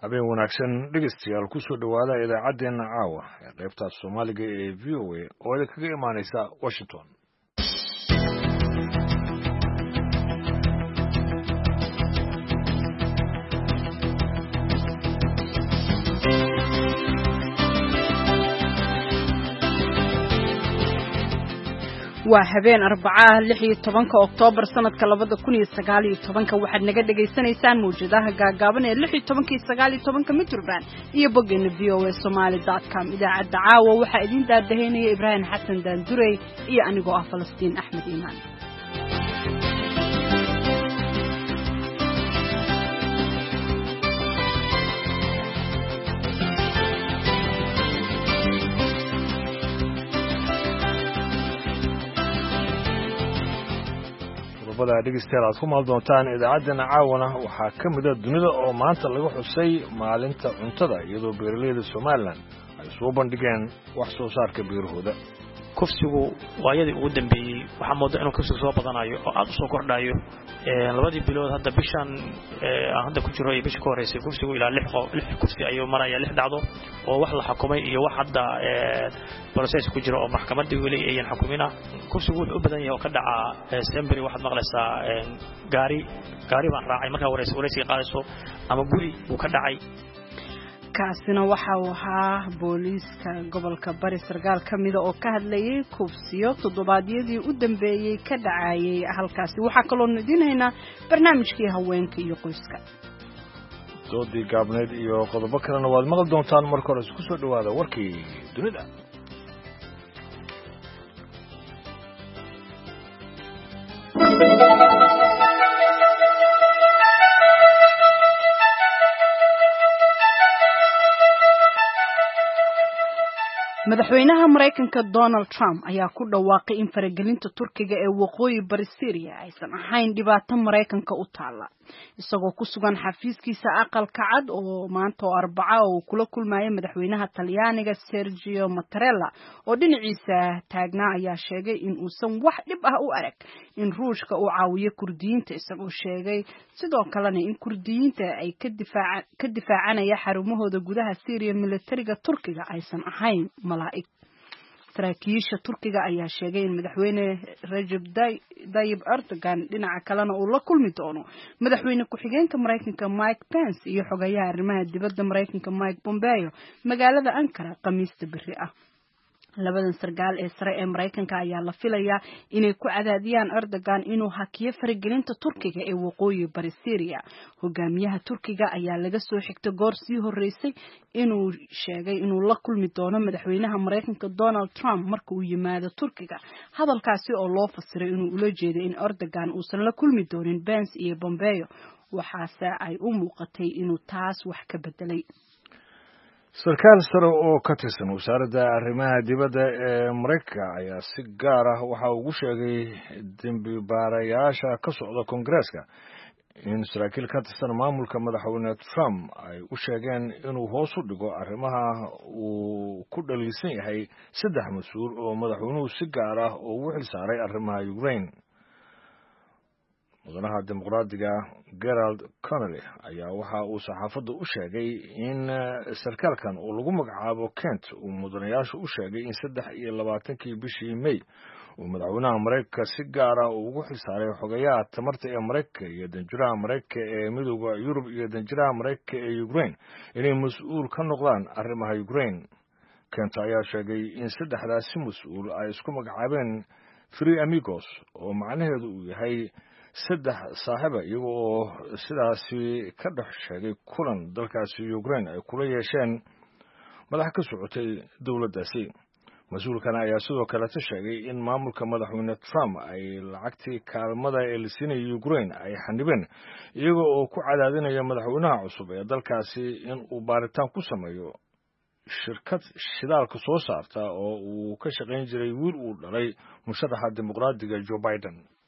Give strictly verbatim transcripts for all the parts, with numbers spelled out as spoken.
habeen wanaagsan dhegeystayaal ku soo dhawaada idaacadeena caawa ee qaybta Soomaaliga ee V O A oo idinkaga imaaneysa Washington. waa habeen Arbacada lix iyo tobanka Oktoobar sanadka labada kun iyo sagaal iyo tobanka waxaad naga dhageysanaysaan muujadaha gaagaaban ee lix iyo tobanka iyo sagaal iyo tobanka midraband iyo boggeena v o a somali dot com idaacada caawa waxaa idin daadaheynaya Ibraahim Xasan Daandurey iyo anigoo ah Falastiin Axmed Iimaan. qodobada dhegeystayaal aad ku maal doontaan idaacadeena caawana waxaa ka mid ah dunida oo maanta laga xusay maalinta cuntada iyadoo beeraleyda Soomaaliland ay soo bandhigeen wax soo saarka beerahooda. kufsigu waayadii ugu dambeeyay waxa moodo inuu kufsigu soo badanayo oo aad u soo kordhayo ee labadii bilood hadda bishan ee hadda ku jiro iyo bishii ka horeysay kufsigu ilaa lix lix kufsi ayuu maraya lix dhacdo oo wax la xukumay iyo wax hadda ee process ku jiro oo maxkamadda wali ay xukumina kufsigu wuxuu u badan yahay oo ka dhaca Sembri waxaad maqlaysaa gaari gaari baan raacay markaa wareysi wareysi qaadayso ama guri uu ka dhacay kaasina waxa uu ahaa booliiska gobolka Bari sargaal kamida oo ka hadlayay kufsiyo toddobaadyadii u dambeeyay ka dhacayay halkaasi waxa kaloo nidinayna barnaamijkii haweenka iyo qoyska doodii gaabneed iyo qodobo kalena waad maqal doontaan marka hore isku soo dhawaada warkii dunida. madaxweynaha Mareykanka Donald Trump ayaa ku dhawaaqay in faragelinta Turkiga ee waqooyi bari Syria aysan ahayn dhibaato Mareykanka u taala isagoo ku sugan xafiiskiisa aqalka cad oo maanta oo Arbaca oo kula kulmay madaxweynaha Talyaaniga Sergio Mattarella oo dhinaciisa taagnaa ayaa sheegay in uusan wax dhib ah u arag in Ruushka uu caawiyo Kurdiyiinta isagoo sheegay sidoo kalena in Kurdiyiinta ay ka difaac ka difaacanaya xarumahooda gudaha Syria militariga Turkiga aysan ahayn malaa'ig. saraakiisha Turkiga ayaa sheegay in madaxweyne Recep Tayyip Erdogan dhinaca kalena uu la kulmi doono madaxweyne ku-xigeenka Mareykanka Mike Pence iyo xogayaha arrimaha dibadda Mareykanka Mike Pompeo magaalada Ankara Khamiista biri ah. labadan sargaal ee sare ee Mareykanka ayaa la filayaa inay ku cadaadiyaan Erdogan inuu hakiyo faragelinta Turkiga ee waqooyi bari Syria. hogaamiyaha Turkiga ayaa laga soo xigtay goor sii horeysay inuu sheegay inuu la kulmi doono madaxweynaha Mareykanka Donald Trump marka uu yimaado Turkiga hadalkaasi oo loo fasiray inuu ula jeedo in Erdogan uusan la kulmi doonin Pence iyo Pompeo waxaase ay u muuqatay inuu taas wax ka bedelay. sarkaal sare oo ka tirsan wasaaradda arrimaha dibadda ee Mareykanka ayaa si gaar ah waxa uu ugu sheegay dambi baarayaasha ka socda Koongareeska in saraakiil ka tirsan maamulka madaxweyne Trump ay u sheegeen inuu hoos u dhigo arrimaha uu ku dhaliisan yahay saddex mas'uul oo madaxweynuhu si gaar ah ugu xilsaaray arrimaha Ukraine. mudanaha dimuqraadiga Gerald Connolly ayaa waxa uu saxaafadda u sheegay in sarkaalkan uu lagu magacaabo Kent uu mudanayaashu u sheegay in saddex iyo labaatankii bishii May uu madaxweynaha Mareykanka si gaar ah ugu xilsaaray xogayaha tamarta ee Mareykanka iyo danjiraha Mareykanka ee midowga Yurub iyo danjiraha Mareykanka ee Ukraine inay mas'uul ka noqdaan arrimaha Ukraine. Kent ayaa sheegay in saddexdaasi mas'uul ay isku magacaabeen Three Amigos oo macnaheedu uu yahay saddex saaxiiba iyaga oo sidaasi ka dhex sheegay kulan dalkaasi Ukraine ay kula yeesheen madax ka socotay dowladdaasi. mas-uulkan ayaa sidoo kale ta sheegay in maamulka madaxweyne Trump ay lacagtii kaalmada ee la siinayay Ukraine ay xanibeen iyaga oo ku cadaadinaya madaxweynaha cusub ee dalkaasi in uu baaritaan ku sameeyo shirkad shidaalka soo saarta oo uu ka shaqayn jiray wiil uu dhalay musharaxa dimuqraadiga Joe Biden.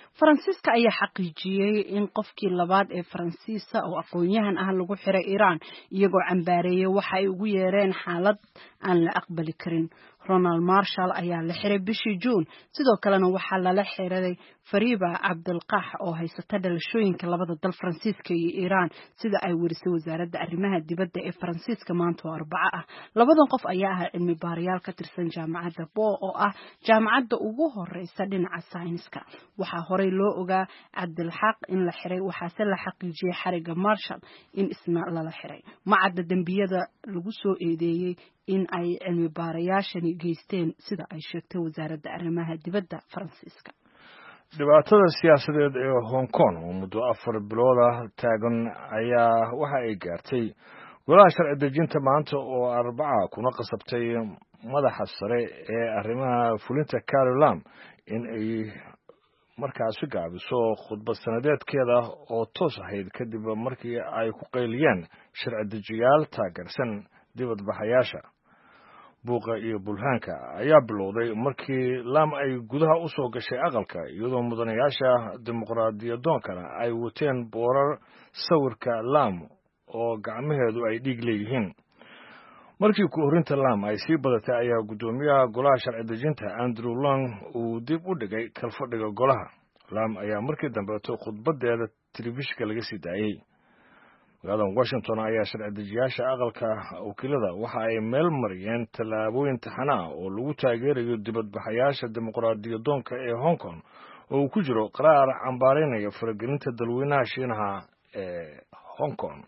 Faransiiska ayaa xaqiijiyay in qofkii labaad ee Faransiisa oo aqoon-yahan ah lagu xiray Iran iyagoo cambaareeyay waxa ay ugu yeereen xaalad aan la aqbali karin. Ronald Marshall ayaa la xiray bishii June sidoo kalena waxaa lala xiray Fariba Abdelqaax oo haysata dhalashooyinka labada dal Faransiiska iyo Iran sida ay warisay wasaaradda arrimaha dibadda ee Faransiiska maanta oo Arbaco ah. Labadan qof ayaa ah cilmi baarayaal ka tirsan jaamacadda Po oo ah jaamacadda ugu horeysa dhinaca sayniska. Waxaa horey loo ogaa Abdelxaq in la xiray waxaase la xaqiijiyay xariga Marshall in isna lala xiray. Macadda dambiyada lagu soo eedeeyay in ay cilmi baarayaashani geysteen sida ay sheegtay wasaaradda arrimaha dibadda Faransiiska. dhibaatada siyaasadeed ee Hong Kong oo muddo afar bilood ah taagan ayaa waxa ay gaartay golaha sharci dejinta maanta oo Arbaca kuna qasabtay madaxa sare ee arrimaha fulinta Carrie Lam in ay markaasi gaabiso khudbad sanadeedkeeda oo toos ahayd kadib markii ay ku qayliyeen sharci dejiyaal taageersan dibadbaxayaasha. buuqa iyo bulhaanka ayaa bilowday markii Lam ay gudaha u soo gashay aqalka iyadoo mudanayaasha dimuqraadiyadoonkana ay wateen boorar sawirka Lam oo gacmaheedu ay dhiig leeyihiin. markii ku horinta Lam ay sii badatay ayaa gudoomiyaha golaha sharci dejinta Andrew Long uu dib u dhigay kalfadhiga golaha. Lam ayaa markii dambe khudbadeeda telefishinka laga sii daayay. magaalada Washington ayaa sharci dejiyaasha aqalka wakiilada waxa ay meel mariyeen tallaabooyin taxana ah oo lagu taageerayo dibadbaxayaasha dimuqraadiyadoonka ee Hong Kong oo uu ku jiro qaraar cambaareynaya faragelinta dalweynaha Shiinaha ee Hong Kong.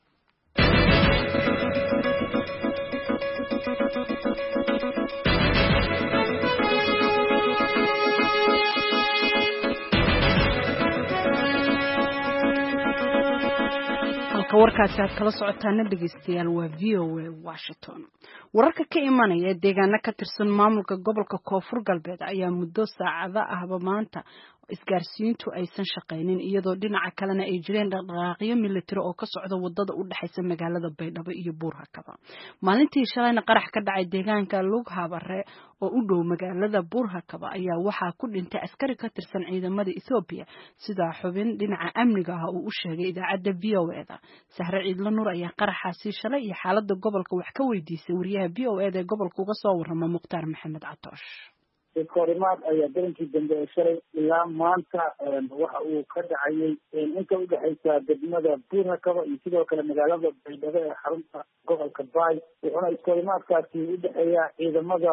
warkaasi aad kala socotaana dhegeystayaal waa V O A Washington. wararka ka imanaya deegaano ka tirsan maamulka gobolka Koonfur Galbeed ayaa muddo saacado ahba maanta isgaarsiintu aysan shaqeynin iyadoo dhinaca kalena ay jireen dhaqdhaqaaqyo militari oo ka socda wadada u dhaxaysa magaalada Baydhabo iyo Buurhakaba. maalintii shalayna qarax ka dhacay deegaanka Lughabare oo u dhow magaalada Buurhakaba ayaa waxaa ku dhintay askari ka tirsan ciidamada Ethiopia sida xubin dhinaca amniga ah uu u sheegay idaacadda V O A da. Sahre Ciidla Nuur ayaa qaraxaasi shalay iyo xaaladda gobolka wax ka weydiisay wariyaha V O A da gobolka uga soo warama Mukhtaar Maxamed Catoosh. korimaad ayaa darankii dambe ee shalay ilaa maanta waxa uu ka dhacayay inta u dhaxaysa degmada Buurhakaba iyo sidoo kale magaalada Baydhabo ee xarunta gobolka Baay. wuxuuna iskorimaadkaasi u dhexeeya ciidamada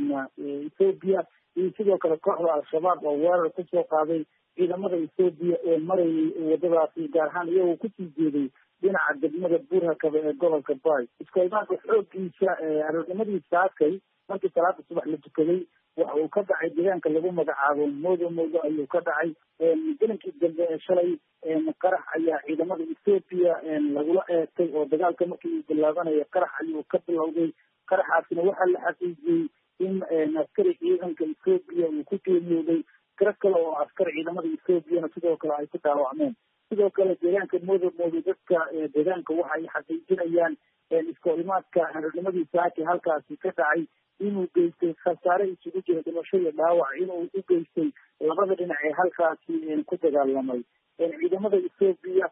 Ethiopia iyo sidoo kale kooxda Al-Shabaab oo weerar ku soo qaaday ciidamada Ethiopia ee marayay wadadaasi gaar ahaan iyagoo ku sii jeeday dhinaca degmada Buurhakaba ee gobolka Baay. iskorimaadka xooggiisa arrimadiisa adkay markii salaada subax la tukaday waxa uu ka dhacay deegaanka lagu magacaabo Moodo Moodo ayuu ka dhacay. darankii dambe ee shalay qarax ayaa ciidamada Ethiopia lagula eegtay oo dagaalka markii uu bilaabanaya qarax ayuu ka bilowday. qaraxaasina waxaa la xaqiijiyey in askari ciidanka Ethiopia uu ku geeriyooday tiro kale oo askar ciidamada Ethiopiana sidoo kale ay ku dhaawacmeen. sidoo kale deegaanka Moodo Moodo dadka deegaanka waxa ay xaqiijinayaan iskorimaadka arrimadiisa adkay halkaasi ka dhacay inuu geystay khasaare isugu jira dhimasho iyo dhaawac inuu u geystay labada dhinac ee halkaasi ku dagaalamay. ciidamada Ethiopia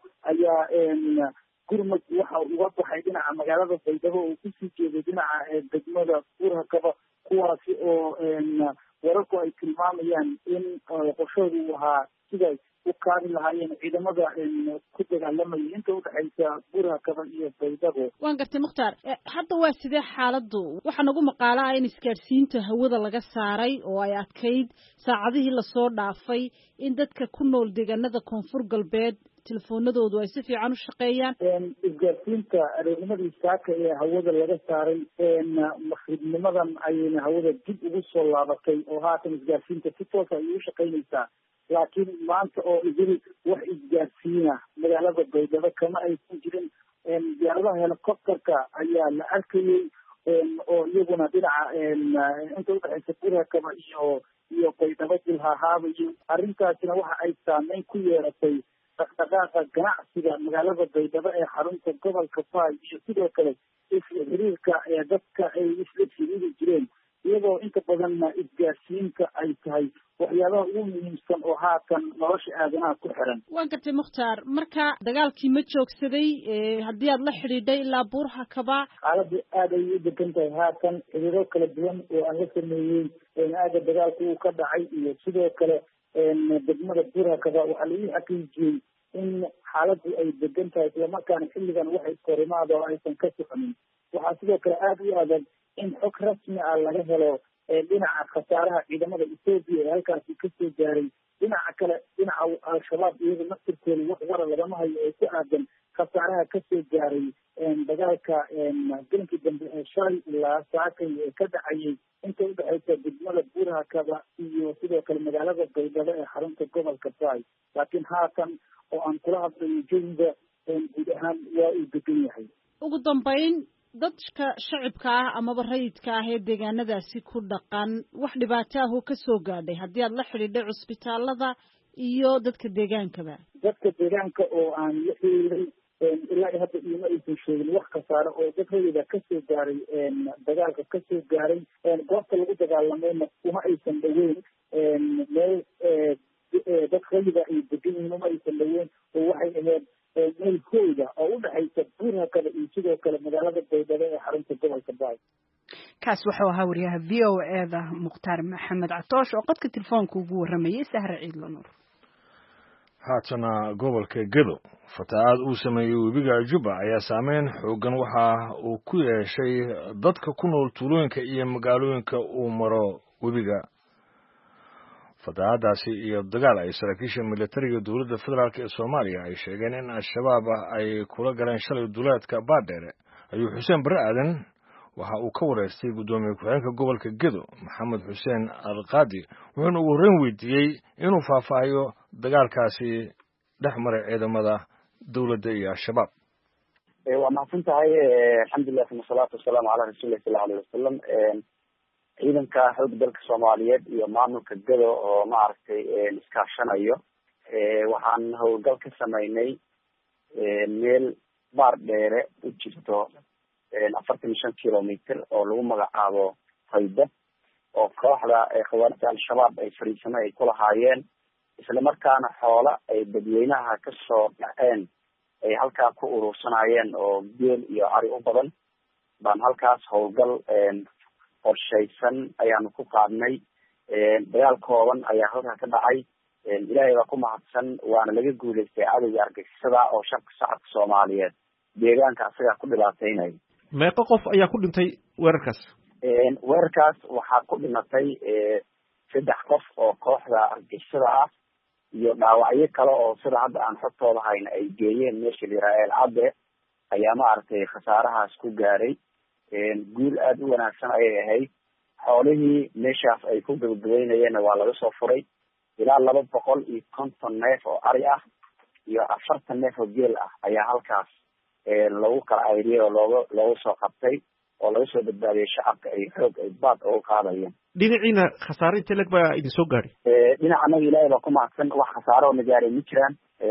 ayaa gurmad waxa uga baxay dhinaca magaalada Baydhabo oo kusii jeeday dhinaca degmada Buurhakaba kuwaasi oo wararku ay tilmaamayaan in qorshoodu uu ahaa siday u kaadi lahaayeen ciidamada ku dagaalamaya inta u dhaxaysa Buurhakaba iyo Baydhabo. waan gartay Mukhtaar, hadda waa sidee xaaladdu? waxaa nagu maqaala ah in isgaarsiinta hawada laga saaray oo ay adkayd saacadihii lasoo dhaafay in dadka ku nool deegaanada Koonfur Galbeed telefoonadoodu ay si fiican u shaqeeyaan. isgaarsiinta arrimadii saaka ee hawada laga saaray maqribnimadan ayayna hawada dib ugu soo laabatay oo haatan isgaarsiinta si toos ah ayay u shaqeynaysaa. laakiin maanta oo idil wax isgaarsiina magaalada Baydhabo kama aysan jirin. diyaaradaha helicopterka ayaa la arkayay oo iyaguna dhinaca inta u dhaxaysa Buurhakaba iyo iyo Baydhabo dilhahaabayo. arrintaasina waxa ay saameyn ku yeelatay dhaqdhaqaaqa ganacsiga magaalada Baydhabo ee xarunta gobolka Baay iyo sidoo kale xiriirka ee dadka ay isla xiriiri jireen iyadoo inta badanna isgaarsiinta ay tahay waxyaabaha ugu muhiimsan oo haatan nolosha aadanaha ku xiran. waan gartay mukhtaar, marka dagaalkii ma joogsaday haddii aad la xidhiidhay ilaa Buur-Hakaba? xaaladdu aad ayay u degan tahay haatan, xiriiro kala duwan oo aan la sameeyey aaga dagaalka uu ka dhacay iyo sidoo kale degmada Buur-Hakaba waxaa lagu xaqiijiyey in xaaladdu ay degan tahay islamarkaana xilligan wax iskahorimaad oo aysan ka soconin. waxaa sidoo kale aada u adag in xog rasmi ah laga helo dhinaca khasaaraha ciidamada Ethiopia ee halkaasi kasoo gaaray. dhinaca kale dhinaca al-shabaab iyaga naftirkooda wax wara lagama hayo ee ku aadan khasaaraha kasoo gaaray dagaalka gelinkii dambe ee shalay ilaa saakay ee ka dhacayay inta udhexaysa degmada Buur-Hakaba iyo sidoo kale magaalada Baydhabo ee xarunta gobolka Bay. laakiin haatan oo aan kula hadlayo jawiga guud ahaan waa uu degan yahay. ugu dambeyn, dadka shacibka ah amaba rayidka ah ee deegaanadaasi ku dhaqan wax dhibaato ah oo ka soo gaadhay haddii aad la xidhiidhay cusbitaalada iyo dadka deegaankaba? dadka deegaanka oo aan la xiriiray ilaa hadda iima aysan sheegin wax khasaare oo dad rayida kasoo gaaray dagaalka kasoo gaaray. goobta lagu dagaalamayna uma aysan dhaweyn meel dad rayida ay degan yihiin, uma aysan dhaweyn oo waxay ahayd meel hooyda oo u dhexaysa Buur-Hakaba iyo sidoo kale magaalada Baydhabo ee xarunta gobolka Bay. kaas wuxuu ahaa wariyaha v o e-da Mukhtaar Maxamed Catoosh oo qodka telefoonka ugu waramayay Sahra Ciidlo Nuur. haatana gobolka Gedo, fatahaad uu sameeyey webiga Juba ayaa saameyn xoogan waxa uu ku yeeshay dadka ku nool tuulooyinka iyo magaalooyinka uu maro webiga. fatahaadaasi iyo dagaal ay saraakiisha militariga dowladda federaalk ee Soomaaliya ay sheegeen in al-shabaab ay kula galeen shalay duleedka Baadheere ayuu Xuseen Bare Aadan waxa uu ka wareystay gudoomiye ku-xigeenka gobolka Gedo Maxamed Xuseen Alqaadi, wuxuuna ugu horreyn weydiiyey inuu faahfaahiyo dagaalkaasi dhex maray ciidamada dowladda iyo al-shabaab. waa mahadsan tahay. alxamdulilah uma salaatu wasalaamu calaa rasuulillahi sala alayhi wasalam. ciidanka xoogga dalka Soomaaliyeed iyo maamulka Gedo oo maaragtay iskaashanayo waxaan howlgal ka sameynay meel Baardheere u jirto afartan iyo shan kilomitr oo lagu magacaabo Hayda oo kooxda khawaarijta al-shabaab ay fariisano ay ku lahaayeen, isla markaana xoola ay dadweynaha kasoo dhaceen ay halkaa ku urursanayeen oo geel iyo ari u badan. baan halkaas howlgal qorshaysan ayaanu ku qaadnay. dagaal kooban ayaa halkaa ka dhacay. ilaahay baa ku mahadsan, waana laga guulaystay cadowga argagixisada oo shacabka shacabka Soomaaliyeed deegaanka asagaa ku dhibaataynaya. meeqa qof ayaa ku dhintay weerarkaas? weerarkaas waxaa ku dhimatay saddex qof oo kooxda argagixisada ah iyo dhaawacyo kale oo sida hadda aan xogtooda hayna ay geeyeen meesha la yiraahdo Cadde ayaa maaragtay khasaarahaas ku gaaray. guul aada u wanaagsan ayay ahayd. xoolihii meeshaas ay ku gabagabeynayeenna waa laga soo furay. ilaa laba boqol iyo konton neef oo ari ah iyo afartan neef oo geel ah ayaa halkaas lagu kala ayriyay oo looga looga soo qabtay oo laga soo badbaadiyay shacabka ay xoog ay baad uga qaadayeen. dhinaciina khasaare intee leg baa idin soo gaadhay? dhinaca anaga ilaahay baa ku mahadsan, wax khasaaro oo na gaaray ma jiraan.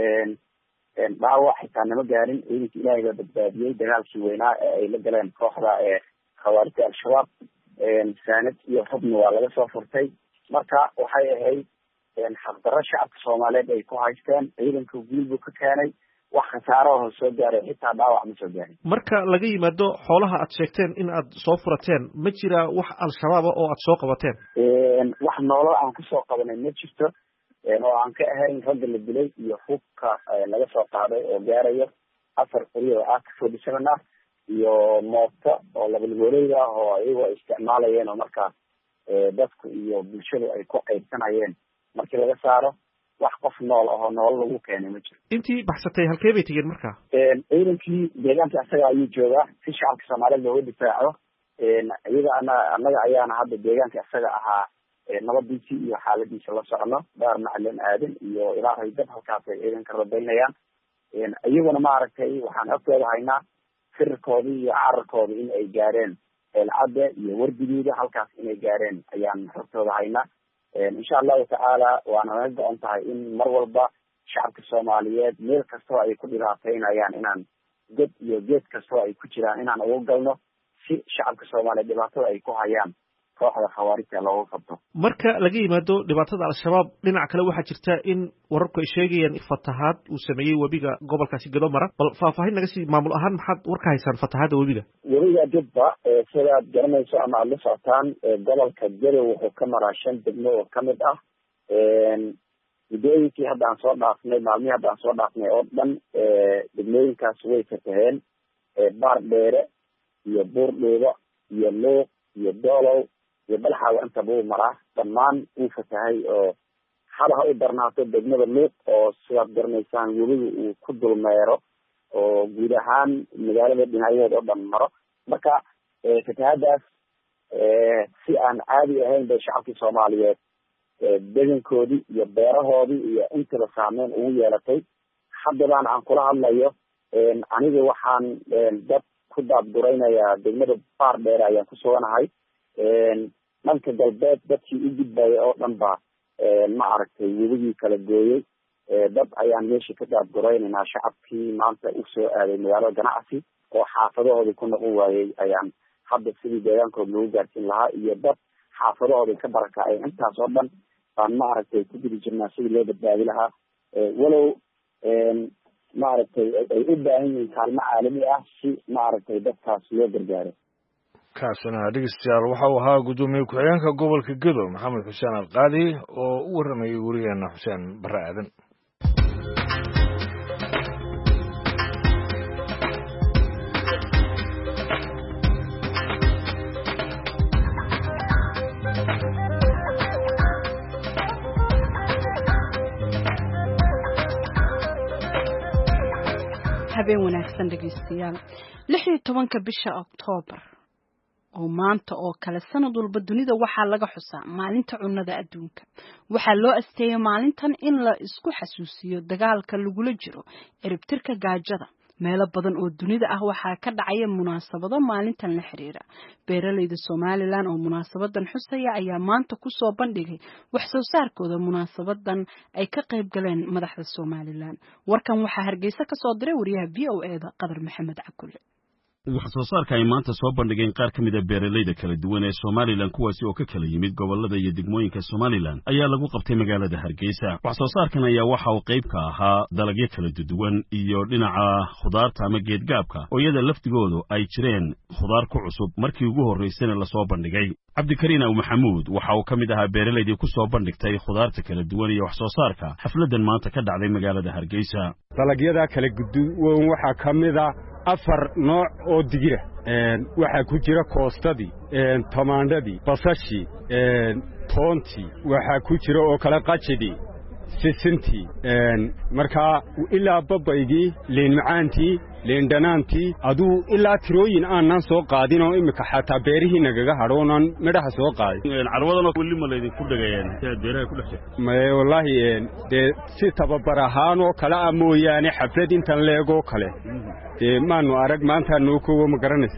dhaawac xitaa nama gaarin. ciidanka ilaahay baa badbaadiyey dagaalkii weynaa ee ay la galeen kooxda ee khawaarijta al-shabaab. saanad iyo xubna waa laga soo furtay. marka waxay ahayd xaqdarro shacabka Soomaaliyeed ay ku haysteen. ciidanka guul buu ka keenay, wax khasaaro oo soo gaaray xitaa dhaawac ma soo gaarin. marka laga yimaado xoolaha aad sheegteen in aad soo furateen, ma jira wax al-shabaab oo aad soo qabateen? wax nolol aan kusoo qabanay ma jirto oo aan ka ahayn ragga la dilay iyo hubka laga soo qaaday oo gaarayo afar qori oo ah forty seven ah iyo mooto oo labalgooleyda ah oo iyagoo ay isticmaalayeen oo markaas dadku iyo bulshadu ay ku qaybsanayeen. markii laga saaro wax qof nool ahoo nolol lagu keenay ma jiro. intii baxsatay halkee bay tegeen markaa? ciidankii deegaanka asaga ayuu joogaa si shacabka Soomaaliyeed looga difaaco. iyaga ana annaga ayaana hadda deegaanka asaga ahaa nabadiisii iyo xaaladiisa la socno. daar macalin aadan iyo ilaa Haydab halkaas ay ciidanka rabaynayaan. iyaguna maaragtay waxaan agtooda haynaa firkoodii iyo cararkoodii in ay gaareen Cadde iyo Wardigeeda halkaas inay gaareen ayaan agtooda haynaa. insha allahu tacaala waana naga go-on tahay in mar walba shacabka Soomaaliyeed meel kastoo ay ku dhibaataynayaan inaan god iyo geed kastoo ay ku jiraan inaan ugu galno si shacabka Soomaaliyeed dhibaatada ay ku hayaan kooxda khawaarijta looga qabto. marka laga yimaado dhibaatada al-shabaab dhinaca kale waxaa jirta in wararku ay sheegayaan fatahaad uu sameeyey webiga gobolkaasi Gedo mara bal faahfaahin naga sii maamul ahaan maxaad warka haysaan fatahaada webiga webiga Jubba sidaad garanayso ama aad la socotaan gobolka Gedo wuxuu ka maraa shan degmo oo ka mid ah degmooyinkii hadda aan soo dhaafnay maalmihii hadda aan soo dhaafnay oo dhan degmooyinkaas way fataheen baar dheere iyo buurdhuubo iyo luuq iyo doolow iyo balxaawa inta buu maraa dhammaan uu fatahay oo haba ha u darnaato degmada luuq oo sidaad garanaysaan webiga uu ku dulmeero oo guud ahaan magaalada dhinacyadeeda oo dhan maro marka fatahaadaas si aan caadi ahayn bay shacabkii soomaaliyeed degankoodii iyo beerahoodii iyo intaba saameyn ugu yeelatay haddabaan aan kula hadlayo aniga waxaan dad ku daadguraynayaa degmada baar dheere ayaan ku suganahay dhanka galbeed dadkii u gudbaya oo dhan ba ma aragtay webigii kala gooyey dad ayaan meesha ka daadguraynaynaa shacabkii maanta usoo aaday magaalada ganacsi oo xaafadahoodii ku noqon waayey ayaan hadda sidii deegaankooda lagu gaarsiin lahaa iyo dad xaafadahoodii ka barakacay intaas oo dhan baan ma aragtay ku gudi jirnaa sidii loo badbaadi lahaa walow ma aragtay ay u baahan yihiin kaalmo caalami ah si ma aragtay dadkaas loo gargaaro kaasina dhegeystayaal waxa uu ahaa guddoomiye ku-xigeenka gobolka Gedo Maxamed Xuseen Alqaadi oo u waramayay wariyeena Xuseen Barre Aadan habeen wanaagsan dhegeystayaal lix iyo tobanka bisha Oktoobar oo maanta oo kale sanad walba dunida waxaa laga xusaa maalinta cunnada adduunka waxaa loo asteeyay maalintan in la isku xasuusiyo dagaalka lagula jiro ciribtirka gaajada meelo badan oo dunida ah waxaa ka dhacaya munaasabado maalintan la xiriira beeralayda Soomaaliland oo munaasabadan xusaya ayaa maanta ku soo bandhigay wax soo saarkooda munaasabadan ay ka qayb galeen madaxda Soomaaliland warkan waxaa Hargeysa ka soo diray wariyaha V O A da Qadar Maxamed Cakulle wax soo saarka ay maanta soo bandhigeen qaar ka mid ah beeralayda kala duwan ee Soomaaliland kuwaasi oo ka kala yimid gobolada iyo degmooyinka Soomaaliland ayaa lagu qabtay magaalada Hargeysa wax soo saarkan ayaa waxa uu qayb ka ahaa dalagyo kala duwan iyo dhinaca khudaarta ama geedgaabka oo iyada laftigoodu ay jireen khudaar ku cusub markii ugu horeysay la soo bandhigay Cabdikariin Aw Maxamuud waxa uu ka mid ahaa beeralaydii ku soo bandhigtay khudaarta kala duwan iyo wax soo saarka xafladan maanta ka dhacday magaalada Hargeysa dalagyada kala duwan waxa ka mid ah afar nooc oo digira een waxa ku jira koostadii een tamaandadii basashii een toontii waxa ku jira oo kala qajidii sisintii een marka ilaa babaygii leen macaantii leen dhanaantii aduu ilaa tirooyin aanan soo qaadin oo imika xataa beerihii nagaga hadhoonan midhaha soo qaadin carwadan wali ma leedin ku dhagayeen ee beeraha ku dhaxay ma wallahi de si tababar ahaan oo kala mooyaane xaflad intan leego kale ee maanu arag maanta noo koobo ma garanaysa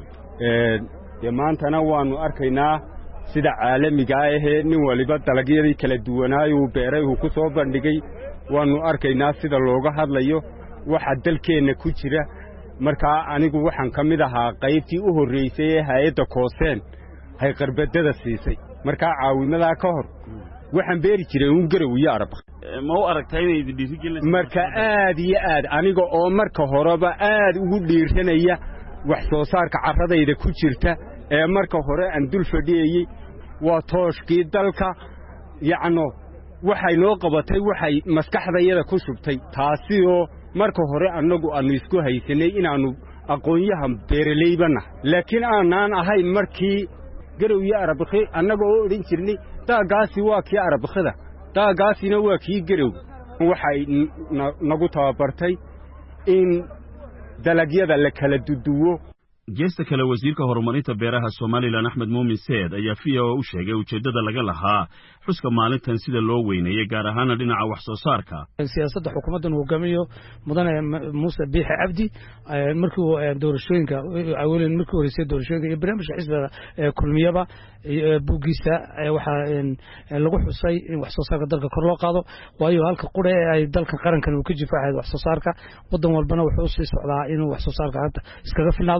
ee de maantana waanu arkaynaa sida caalamiga ah ee nin waliba dalagyadii kala duwanaayo beeray uu ku soo bandhigay waanu arkaynaa sida looga hadlayo waxa dalkeena ku jira marka anigu waxaan kamid ahaa qaybtii u horeysay ee hay'adda kooseen hay qarbadada siisay marka caawimada ka hor waxaan beeri jiray uu garow iyo arab ma u aragtay inay dhiirigelin marka aad iyo aad aniga oo marka horeba aad ugu dhiiranaya wax soo saarka carradayda ku jirta ee marka hore aan dul fadhiyay waa tooshkii dalka yacno waxay noo qabatay waxay maskaxdayada ku shubtay taasi oo marka hore annagu aanu isku haysanay inaanu aqoonyahan beeraleybana laakiin aanan ahayn markii garow iyo arabakhi annaga oo odhan jirnay daagaasi waa kii arabakhida daagaasina waa kii garow waxay nagu tababartay in dalagyada la kala duduwo geesta kale wasiirka horumarinta beeraha Soomaaliland Axmed Muumin Seed ayaa V O A u sheegay ujeedada laga lahaa xuska maalintan sida loo weyneeyay gaar ahaan dhinaca wax soo saarka siyaasadda xukuumaddan hogaamiyo mudane Muuse Biixi Cabdi markii uu doorashooyinka awooleen markii horeysay doorashooyinka iyo barnaamijka xisbiga kulmiyaba buugisa waxa lagu xusay in wax soo saarka dalka kor loo qaado waayo halka qure ay dalka qarankan uu ka jifaacayo wax soo saarka wadan walbana wuxuu sii socdaa inuu wax soo saarka iskaga filnaado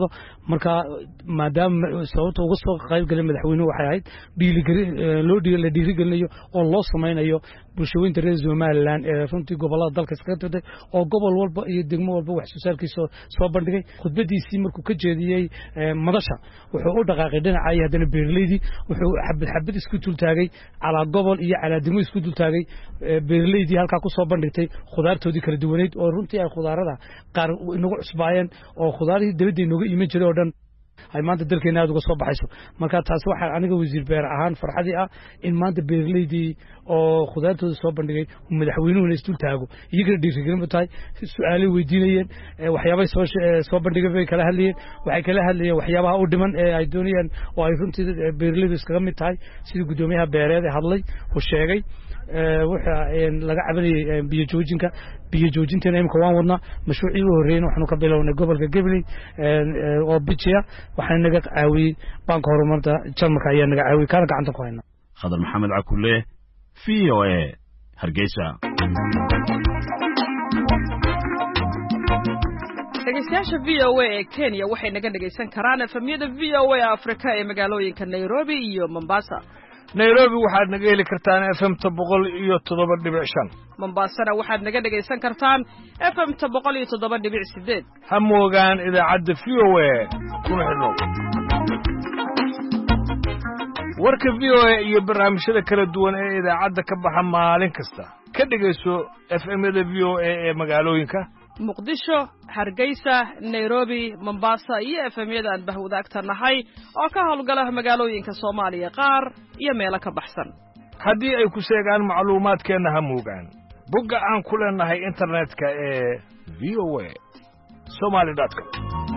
marka maadaama sababta uga soo qayb galay madaxweynuhu waxay ahayd dhiirigelin loo la dhiirigelinayo oo loo samaynayo bulshooyinka reer Somaliland ee runtii gobolada dalka iska tirtay oo gobol walba iyo degmo walba wax soo saarkiisa soo bandhigay khudbadiisii markuu ka jeediyay madasha wuxuu u dhaqaaqay dhinaca haddana beerleydii wuxuu xabad xabad isku tultaagay ala gobol iyo ala degmo isku tultaagay beerleydii halka ku soo bandhigtay khudaartoodii kala duwaneed oo runtii ay khudaarada qaar inagu cusbaayeen oo khudaartii dibadda inagu iman jiray oo dhan ay maanta dalkeena aad uga soo baxayso marka taas waxa aniga wasiir beer ahaan farxadii ah in maanta beerleydii oo khudaartooda soo bandhigay madaxweynuhu la istul taago iyaga dhiirigelin tahay su'aalo weydiinayeen waxyaabo soo soo bandhigay bay kala hadlayeen waxay kala hadlayeen waxyaabaha u dhiman ee ay doonayaan oo ay runtii beerleydu iskaga mid tahay sidii gudoomiyaha beereed ee hadlay uu sheegay waxa laga cabanayay biyo joojinka biyo joojinteena imka waan wadnaa mashruucii u horeeyay waxaanu ka bilownay gobolka Gabley oo bijiya waxaan naga caawiyay banka horumarta Jarmalka ayaa naga caawiyay kana gacanta ku haynaa Khadar Maxamed Cakule V O A Hargeysa dhegeystayaasha V O A ee Kenya waxay naga dhageysan karaan efemyada V O A Afrika ee magaalooyinka Nairobi iyo Mombasa Nairobi waxaad naga heli kartaan F M boqol iyo toddoba dhibic shan Mombasana waxaad naga dhageysan kartaan F M boqol iyo toddoba dhibic sideed ha moogaan idaacadda V O A kuna xidhnow warka V O A iyo barnaamijyada kala duwan ee idaacadda ka baxa maalin kasta ka dhageyso F M-yada V O A ee magaalooyinka Muqdisho, Hargeysa, Nairobi, Mombasa iyo F M-yada aan bahwadaagta nahay oo ka howlgala magaalooyinka Soomaaliya qaar iyo meelo ka baxsan. Haddii ay ku sheegaan macluumaadkeena ha moogaan bogga aan ku leenahay internetka ee v o a somali dot com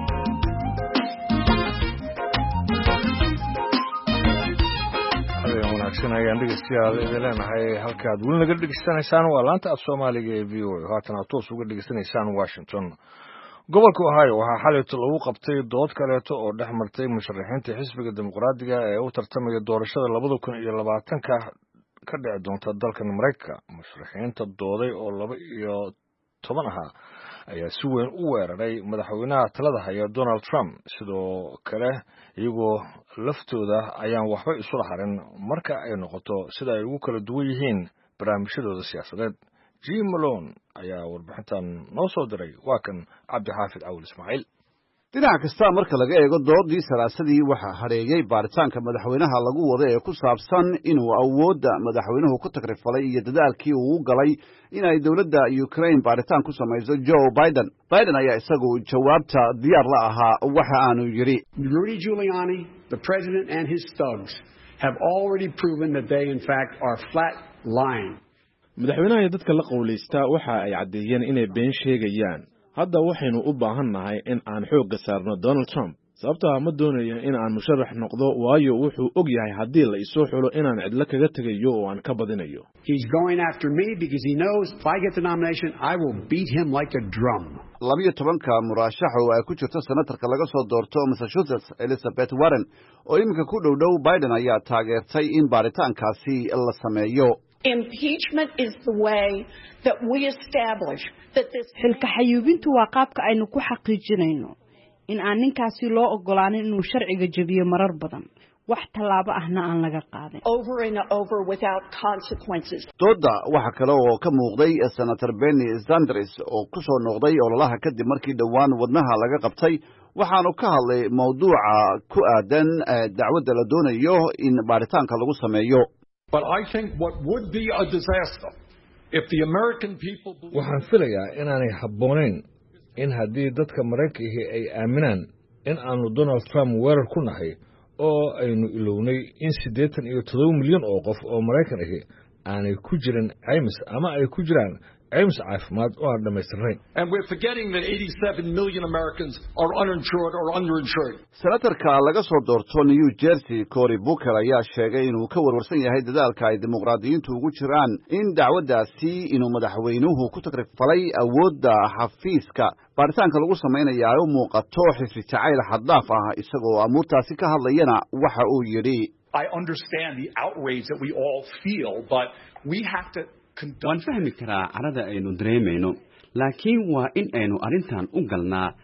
ayaan dhegeystayaal idin leenahay halkaad weli naga dhegeysanaysaan waa laanta af Soomaaliga ee V O A haatan aad toos uga dhegeysanaysaan Washington gobolka Ohio waxaa xalayto lagu qabtay dood kaleeto oo dhex martay musharaxiinta xisbiga dimuqraadiga ee u tartamaya doorashada labada kun iyo labaatanka ka dhici doonta dalkan Mareykanka musharaxiinta dooday oo laba iyo toban ahaa ayaa si weyn u weeraray madaxweynaha talada haya Donald Trump sidoo kale iyagoo laftooda ayaan waxba isu laharin marka ay noqoto sida ay ugu kala duwan yihiin barnaamijyadooda siyaasadeed Jim Malone ayaa warbixintan noo soo diray waa kan Cabdi Xaafid Awil Ismaaciil dhinac kasta marka laga eego doodii salaasadii waxa hareeyay baaritaanka madaxweynaha lagu wado ee ku saabsan inuu awoodda madaxweynuhu ku tagrifalay iyo dadaalkii uu galay inay dawladda Ukraine baaritaan ku samayso Joe Biden Biden ayaa isagu jawaabta diyaar la ahaa waxa aanu yiri Rudy Giuliani the president and his thugs have already proven that they in fact are flat lying madaxweynaha dadka la qowleysta waxa ay cadeeyeen inay been sheegayaan hadda waxaynu u baahannahay in aan xoogga saarno Donald Trump sababtoo ah ma doonayo in aan musharax noqdo waayo wuxuu og yahay haddii la isoo xulo inaan cidla kaga tagayo oo aan ka badinayo He's going after me because he knows if I get the nomination I will beat him like a drum labiyo tobanka murashax oo ay ku jirto senatarka laga soo doorto Massachusetts Elizabeth Warren oo iminka ku dhow dhow Biden ayaa taageertay in baaritaankaasi la sameeyo Impeachment is the way that we establish that this xilka xayuubintu waa qaabka aynu ku xaqiijinayno in aan ninkaasi loo ogolaanin inuu sharciga jabiyo marar badan wax talaabo ahna aan laga qaadin over and over without consequences dooda waxa kale oo ka muuqday senator Bernie Sanders oo ku soo noqday ololaha kadib markii dhawaan wadnaha laga qabtay waxaanu ka hadlay mowduuca ku aadan dacwadda la doonayo in baaritaanka lagu sameeyo But I think what would be a disaster if the American people waxaan filayaa inaanay habboonayn in haddii dadka Mareykanka ay aaminaan in aanu Donald Trump weerar ku nahay oo aynu ilownay in siddeetan iyo toddoba milyan oo qof oo Mareykan ahi aanay ku jirin caymis ama ay ku jiraan caymis caafimaad oo aan dhamaystirnayn and we're forgetting that eighty-seven million Americans are uninsured or underinsured senatarka laga soo doorto New Jersey Cory Booker ayaa sheegay inuu ka warwarsan yahay dadaalka ay dimuqraadiyiintu ugu jiraan in dacwadaasi inuu madaxweynuhu ku tagrifalay awoodda xafiiska baaritaanka lagu sameynaya ay u muuqato xisbi jacayl xaddaaf ah isagoo amuurtaasi ka hadlayana waxa uu yidhi I understand the outrage that we all feel but we have to waan fahmi karaa carada aynu dareemayno laakiin waa in aynu arrintan u galnaa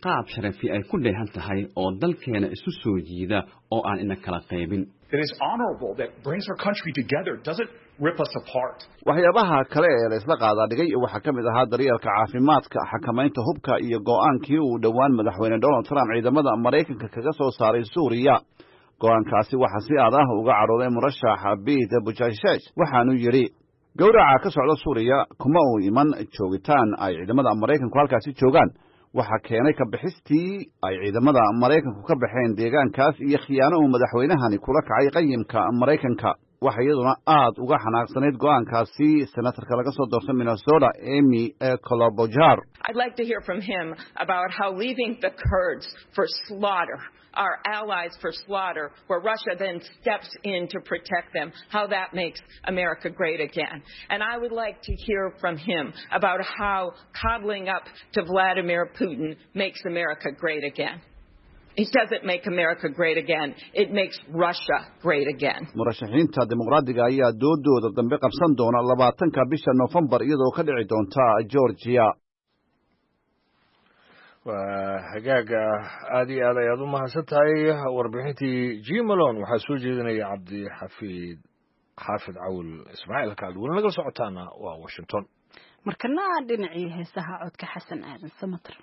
qaab sharafi ay ku dheehan tahay oo dalkeena isu soo jiida oo aan ina kala qaybin. That is honorable, that brings our country together, doesn't rip us apart. waxyaabaha kale ee la isla qaadaa dhigay waxaa ka mid ahaa daryeelka caafimaadka, xakamaynta hubka iyo go'aankii uu dhowaan madaxweyne Donald Trump ciidamada Mareykanka kaga soo saaray Suuriya. go'aankaasi waxaa si aad ah uga carooday murashaxa Pete Buttigieg waxaanu yidhi gowraca ka socda Suuriya kuma uu iman joogitaan ay ciidamada Mareykanku halkaasi joogaan. waxa keenay ka bixistii ay ciidamada Mareykanku ka baxeen deegaankaas iyo khiyaano uu madaxweynahani kula kacay qayimka Mareykanka. waxa iyaduna aad uga xanaaqsaneyd go'aankaasi senatarka laga soo doortay Minnesota Amy Klobuchar. I'd like to hear from him about how leaving the Kurds for slaughter, our allies for slaughter, where Russia then steps in to protect them, how that makes America great again. And I would like to hear from him about how coddling up to Vladimir Putin makes America great again. It doesn't make America great again. It makes Russia great again. murashaxiinta dimuqraadiga ayaa doodooda dambe qabsan doona labaatanka bisha November iyadoo ka dhici doonta Georgia. waa hagaaga aad iyo aad ayaad u mahadsan tahay warbixintii Jim Malone waxaa soo jeedinaya Cabdi Xafiid xaafid Cawl Ismaaciil Kaal weli naga socotaana waa Washington. markana dhinacii heesaha codka Xasan Aadan Samatar.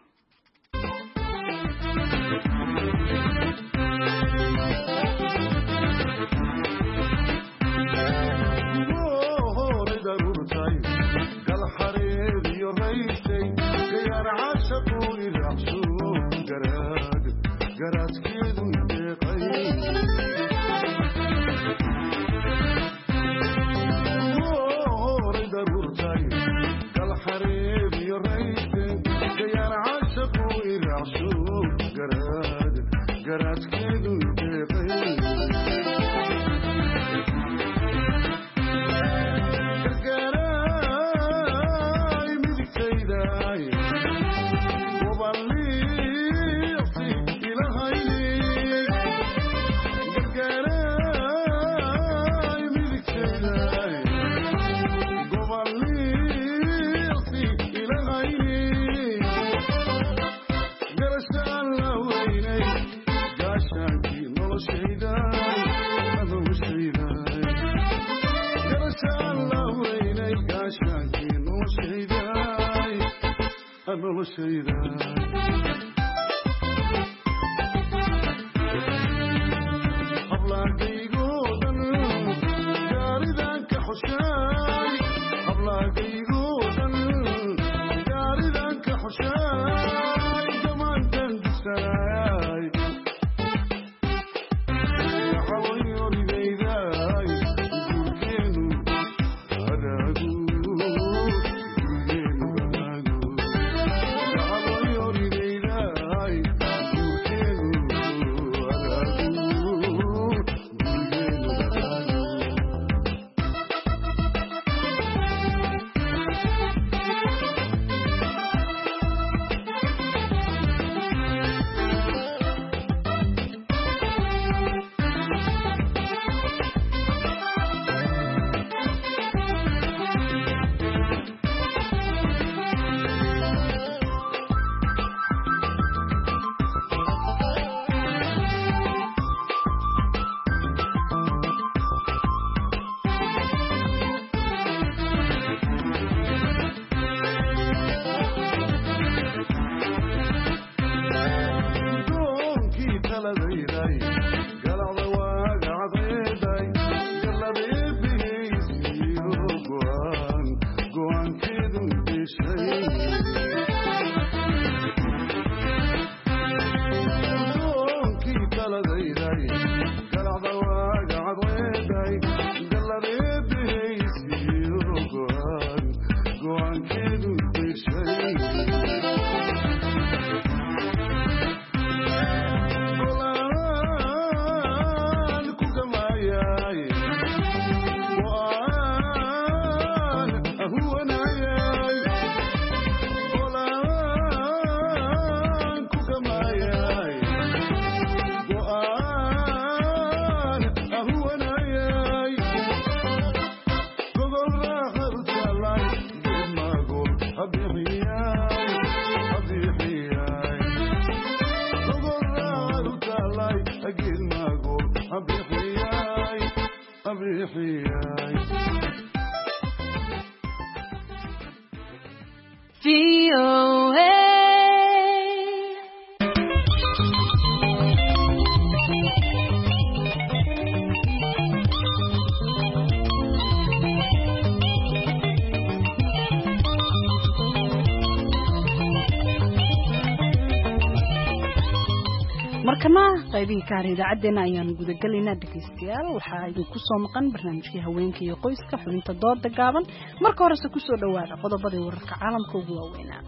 markana qaybihii ka haray idaacadeena ayaan gudagalaynaa dhegaystayaal waxaa idinku soo maqan barnaamijkii haweenka iyo qoyska xubinta dooda gaaban marka horese kusoo dhawaada qodobadii wararka caalamka ugu waaweynaa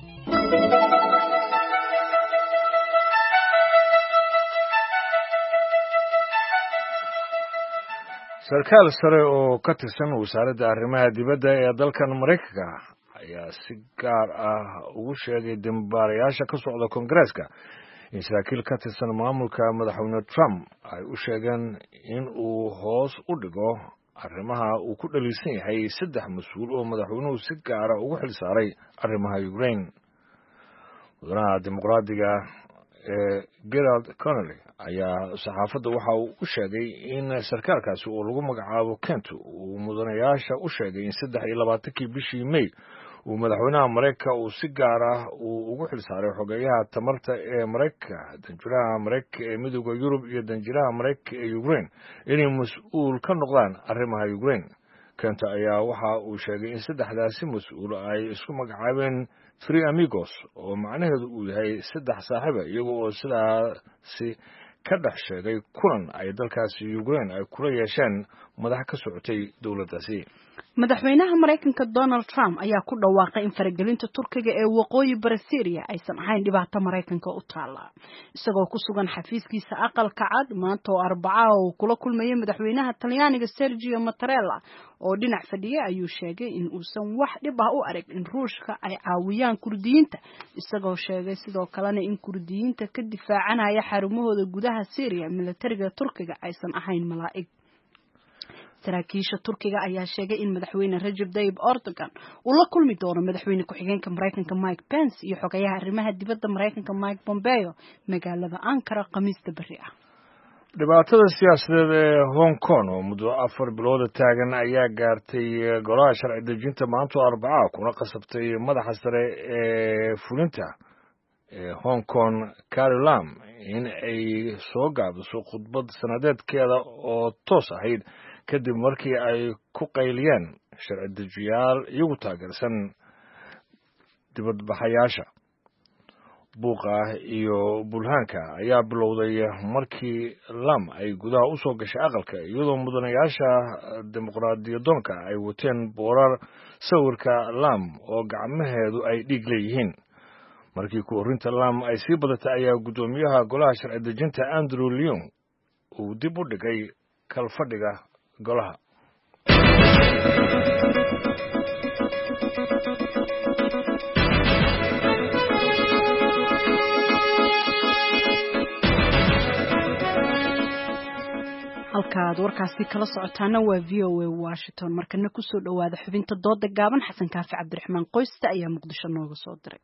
sarkaal sare oo ka tirsan wasaaradda arrimaha dibadda ee dalkan maraykanka ayaa si gaar ah ugu sheegay dambaarayaasha ka socda koongareeska in saraakiil ka tirsan maamulka madaxweyne Trump ay u sheegeen in uu hoos u dhigo arrimaha uu ku dhaliisan yahay saddex mas-uul oo madaxweynuhu si gaara ugu xil saaray arrimaha Ukraine. mudanaha dimuqraadiga ee Gerald Connolly ayaa saxaafadda waxa uu u sheegay in sarkaalkaasi oo lagu magacaabo Kent uu mudanayaasha u sheegay in saddex iyo labaatankii bishii May uu madaxweynaha Mareykanka uu si gaar ah uu ugu xil saaray xogeyaha tamarta ee Mareykanka, danjiraha Mareykanka ee midowda Yurub iyo danjiraha Mareykanka ee Ukraine inay mas-uul ka noqdaan arrimaha Ukraine. Kent ayaa waxa uu sheegay in saddexdaasi mas-uul ay isku magacaabeen Three Amigos oo macnaheedu uu yahay saddex saaxiiba, iyaga oo sidaasi ka dhex sheegay kulan ay dalkaasi Ukraine ay kula yeesheen madax ka socotay dowladdaasi. madaxweynaha Mareykanka Donald Trump ayaa ku dhawaaqay in faragelinta Turkiga ee waqooyi bari Syria aysan ahayn dhibaato Mareykanka u taala. Isagoo ku sugan xafiiskiisa aqalka cad maanta oo Arbaca oo kula kulmayay madaxweynaha Talyaaniga Sergio Mattarella oo dhinac fadhiya ayuu sheegay in uusan wax dhib ah u arag in Ruushka ay caawiyaan Kurdiyiinta, isagoo sheegay sidoo kalena in Kurdiyiinta ka difaacanaya xarumahooda gudaha Syria militariga Turkiga aysan ahayn malaa'ig. saraakiisha Turkiga ayaa sheegay in madaxweyne Recep Tayyip Erdogan uu la kulmi doono madaxweyne ku-xigeenka Mareykanka Mike Pence iyo xogayaha arrimaha dibadda Mareykanka Mike Pompeo magaalada Ankara Khamiista bari ah. dhibaatada siyaasadeed ee Hong Kong oo muddo afar bilood taagan ayaa gaartay golaha sharci dejinta maanta Arbaca kuna qasabtay madaxa sare ee fulinta ee Hong Kong Carrie Lam in ay soo gaabso khudbad sanadeedkeeda oo toos ahayd kadib markii ay ku qayliyeen sharci dejiyaal iyagu taageersan dibadbaxayaasha. buuqa iyo bulhaanka ayaa bilowday markii Lam ay gudaha u soo gashay aqalka iyadoo mudanayaasha dimuqraadiyadoonka ay wateen boorar sawirka Lam oo gacmaheedu ay dhiig leeyihiin. markii ku orinta Lam ay sii badatay ayaa guddoomiyaha golaha sharci dejinta Andrew Leung uu dib u dhigay kalfadhiga golaha. halkaad warkaasi kala socotaana waa V O A Washington. markana ku soo dhawaada xubinta dooda gaaban. Xasan Kaafi Cabdiraxmaan Qoyste ayaa Muqdisho nooga soo diray.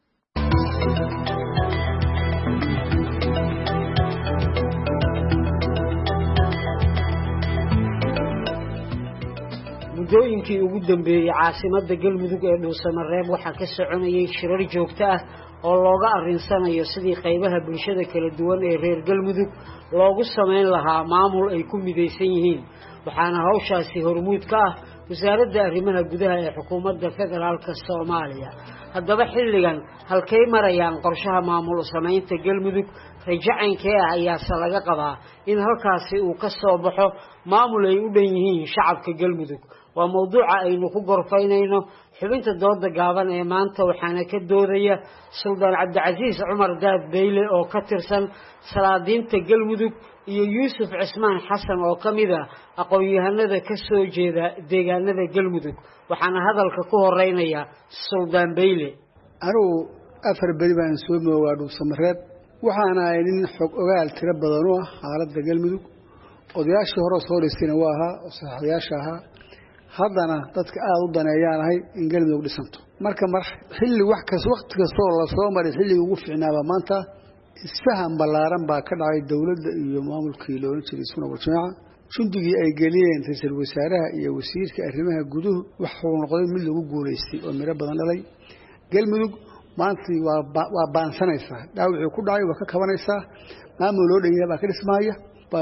muddooyinkii ugu dambeeyay caasimadda Galmudug ee Dhuusamareeb waxaa ka soconayay shirar joogto ah oo looga arinsanayo sidii qaybaha bulshada kala duwan ee reer Galmudug loogu sameyn lahaa maamul ay ku midaysan yihiin. waxaana hawshaasi hormuud ka ah wasaaradda arrimaha gudaha ee xukuumadda federaalka Soomaaliya. haddaba xilligan halkay marayaan qorshaha maamul sameynta Galmudug rajacaynkee ah ayaa laga qabaa in halkaasi uu ka soo baxo maamul ay u dhan yihiin shacabka Galmudug. waa mawduuca aynu ku gorfaynayno xubinta dooda gaaban ee maanta waxaana ka doodaya Suldaan Cabdicasiis Cumar Daad Beyle oo ka tirsan salaadiinta Galmudug iyo Yuusuf Cismaan Xasan oo kamid ah aqoon-yahanada ka soo jeeda deegaanada Galmudug. waxaana hadalka ku horeynaya Suldaan Beyle. anigu afar beri baan soo moogaa Dhuusamareeb waxaana ay nin xog ogaal tiro badan u ah xaaladda Galmudug. odayaashii hore soo dhisayna waa ahaa oo saxafiyaasha ahaa, haddana dadka aad u daneeyaanahay in Galmudug dhisanto. marka mar xilli wax kas waqti kastoo la soo maray xilliga ugu fiicnaaba maanta isfahan ballaaran baa ka dhacay dowladda iyo maamulkii la oran jiray Sunna wal Jamaaca jundigii ay geliyeen ra'iisul wasaaraha iyo wasiirka arrimaha guduhu wuxuu noqday mid lagu guuleystay oo miro badan dhalay galmudug maanta waa waa baansanaysaa dhaawacii ku dhacay waa ka kabanaysaa maamul loo dhanyahay baa ka dhismaaya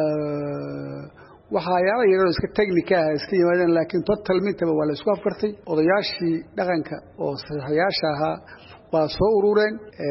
waxaa yaala yaroo iska technical ah iska yimaadeen laakiin total mintaba waa la isku afkartay odayaashii dhaqanka oo saxiixayaasha ahaa waa soo urureen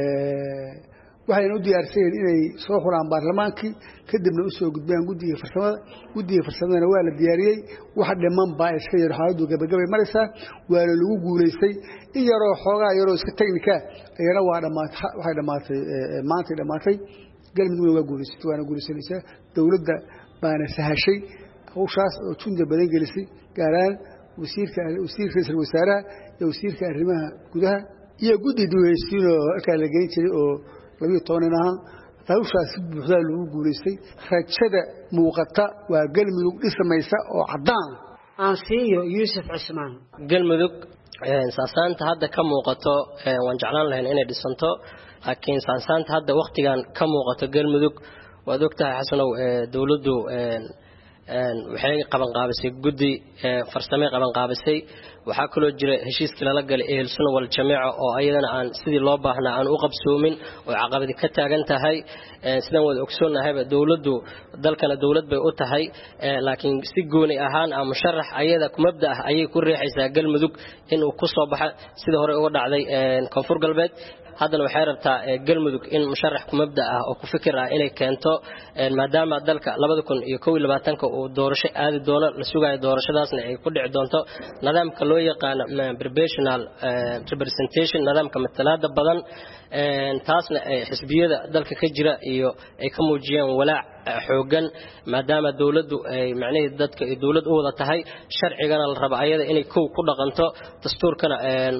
waxayna u diyaarsadeen inay soo xuraan baarlamaankii kadibna u soo gudbaan guddiga farsamada guddiga farsamadana waa la diyaariyey wax dhiman baa iska yar xaaladu gabagabay maraysaa waa lagu guuleystay in yaroo xoogaa yaroo iska technical ayana waa dhamaatay waxay dhamaatay maanta dhamaatay galmudug waa guuleystay waana guuleysanaysaa dawladda baana sahashay hawshaas oo junda badan gelisay gaaraan wasiirka wasiirka ra'iisul wasaaraha iyo wasiirka arrimaha gudaha iyo guddi duweysiin oo halkaa la geyn jiray oo labiyo toban ahaa hawshaas si buuxda lagu guuleystay rajada muuqata waa galmudug dhismaysa oo cadaan aan siiyo Yuusuf Cismaan galmudug saasaanta hadda ka muuqato waan jeclaan lahayn inay dhisanto laakiin saasaanta hadda waqtigan ka muuqato galmudug waad ogtahay xasanow dawladdu waxay qaban qaabisay guddi farsamay qaban qaabisay waxa kale jira heshiiska lala galay ee Sunna wal Jamaaca oo ayadana aan sidii loo baahnaa aan u qabsoomin oo caqabad ka taagan tahay sidaan wada ogsoonahay dawladdu dalkana dawlad bay u tahay laakiin si gooni ahaan ama musharax ayada ku mabda ah ayay ku riixaysaa galmudug inuu ku soo baxo sida hore uga dhacday koonfur galbeed haddana waxay rabtaa galmudug in musharax ku mabda ah oo ku fikir ah inay keento maadaama dalka laba kun iyo kow iyo labaatan uu doorasho aadi doono la sugayo doorashadaasna ay ku dhici doonto nidaamka loo yaqaan proportional representation nidaamka matalaada badan taasna xisbiyada dalka ka jira iyo ay ka muujiyaan walaac xoogan maadaama dawladdu ay macnaheedu dadka ay dawlad u wada tahay sharcigana la rabo ayada inay kow ku dhaqanto dastuurkana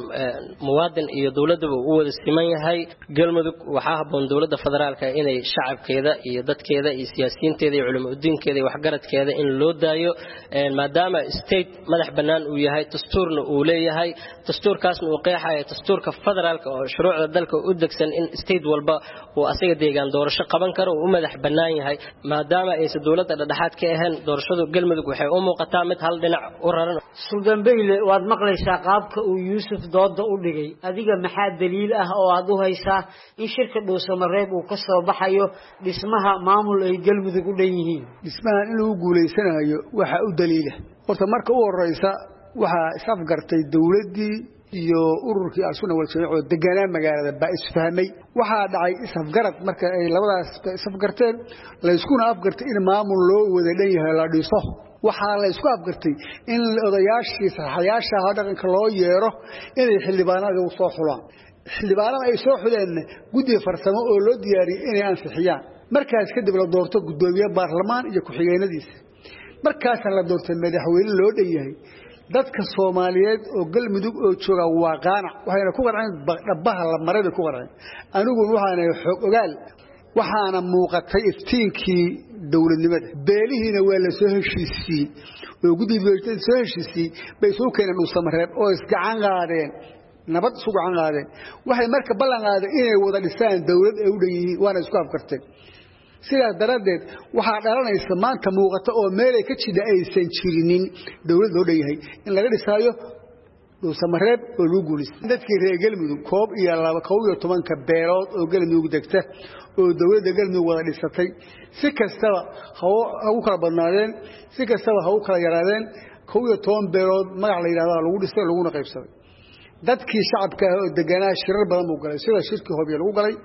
muwaadin iyo dawladdu u wada siman yahay galmudug waxa haboon dawladda federaalka inay shacabkeeda iyo dadkeeda iyo siyaasiyiinteeda iyo culimadiinkeeda iyo waxgaradkeeda in loo daayo maadaama state madax banaan uu yahay dastuurna uu leeyahay dastuurkaasna uu qeexayo dastuurka federaalka oo shuruucda dalka u degsan in state walba uu asaga deegaan doorasho qaban karo uu madax banaan yahay maadaama ay dawladda dhexaad ka ahayn doorashadu galmudug waxay u muuqataa mid hal dhinac u raran Suldaan Beyle waad maqlaysaa qaabka uu Yuusuf dooda u dhigay adiga maxaa daliil ah oo aad u haysaa in shirka Dhuusamareeb uu ka soo baxayo dhismaha maamul ay galmudug u dhan yihiin dhismaha in lagu guuleysanayo waxa u daliila horta marka u horeysa waxa isaf gartay dawladdii iyo ururkii Sunna wal Jamaaca oo deganaa magaalada baa isfahmay waxa dhacay isafgarad marka ay labadaas isafgarteen la isku afgartay in maamul loo wada dhan yahay la dhiso waxa la isku afgartay in odayaashii saxayaasha dhaqanka loo yeero inay xildhibaanada u soo xulaan xildhibaanada ay soo xuleen guddi farsamo oo loo diyaariyay inay ansixiyaan markaas kadib la doorto gudoomiye baarlamaan iyo ku-xigeenadiisa markaas la doorto madaxweyne loo dhan yahay dadka Soomaaliyeed oo galmudug oo jooga waa qaanac waxayna ku qaraceen dhabaha la maray ku qaraceen anigu waxaan xog ogaal waxaana muuqatay iftiinkii dawladnimada beelihiina waa la soo heshiisiyay oo guddiga soo heshiisiyay bay soo keeneen Dhuusamareeb oo isgacan qaadeen nabad isu gacan qaadeen waxay marka ballan qaadeen inay wada dhisaan dawlad ay u dhan yihiin waana isku afkarteen sidaas daradeed waxa dhalanaysa maanta muuqata oo meel ay ka jida aysan jirinin dawlad loo dhan yahay in laga dhisaayo Dhuusamareeb oo lagu guuleystay dadkii reer galmudug koob iyo laba kow iyo toban ka beelood oo galmudug degta oo dawladda galmudug wada dhisatay si kastaba ha u kala badnaadeen si kastaba ha u kala yaraadeen kow iyo toban beelood magac la yiraahdo lagu dhisay laguna qaybsaday dadkii shacabka oo deganaa shirar badan uu galay sida shirkii hoobiye lagu galay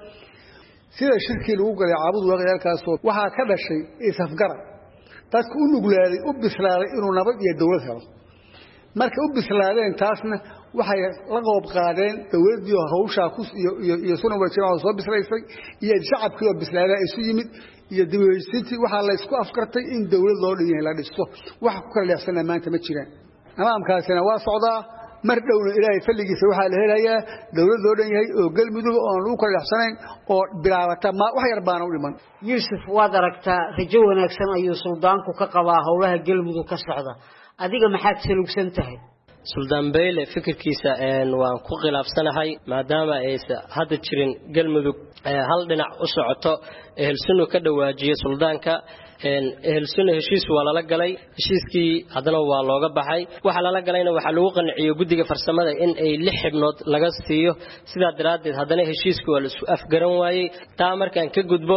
sida shirkii lagu galay caabud waaqyaalkaas waxa ka dhashay isafgarad dadku u nuglaaday u bislaaday inuu nabad iyo dawlad helo marka u bislaadeen taasna waxay la qoob qaadeen dawladii hawsha ku iyo iyo Sunna wal Jamaaca soo bislaysay iyo shacabkii oo bislaaday isu yimid iyo dawladtii waxa la isku afkartay in dawlad loo dhigayo la dhisto wax ku kala leexsanaa maanta ma jiraan amaamkaasina waa socdaa mar dhowna ilaahay faligiisa waxa la helayaa dawlad loo dhan yahay oo galmudug oo aan lagu kala leexsanayn oo bilaabata ma wax yar baan u dhiman Yuusuf waad aragtaa rajo wanaagsan ayuu suldaanku ka qabaa howlaha galmudug ka socda adiga maxaad salugsan tahay suldaan beyle fikirkiisa waan ku khilaafsanahay maadaama aysan hadda jirin galmudug hal dhinac u socoto ehelsunno ka dhawaajiyo suldaanka ehelsunno heshiis waa lala galay heshiiskii haddana waa looga baxay waxa lala galayna waxaa lagu qanciyo guddiga farsamada in ay lix xibnood laga siiyo sidaa daraaddeed haddana heshiiskii waa la isku afgaran waayey taa markaan ka gudbo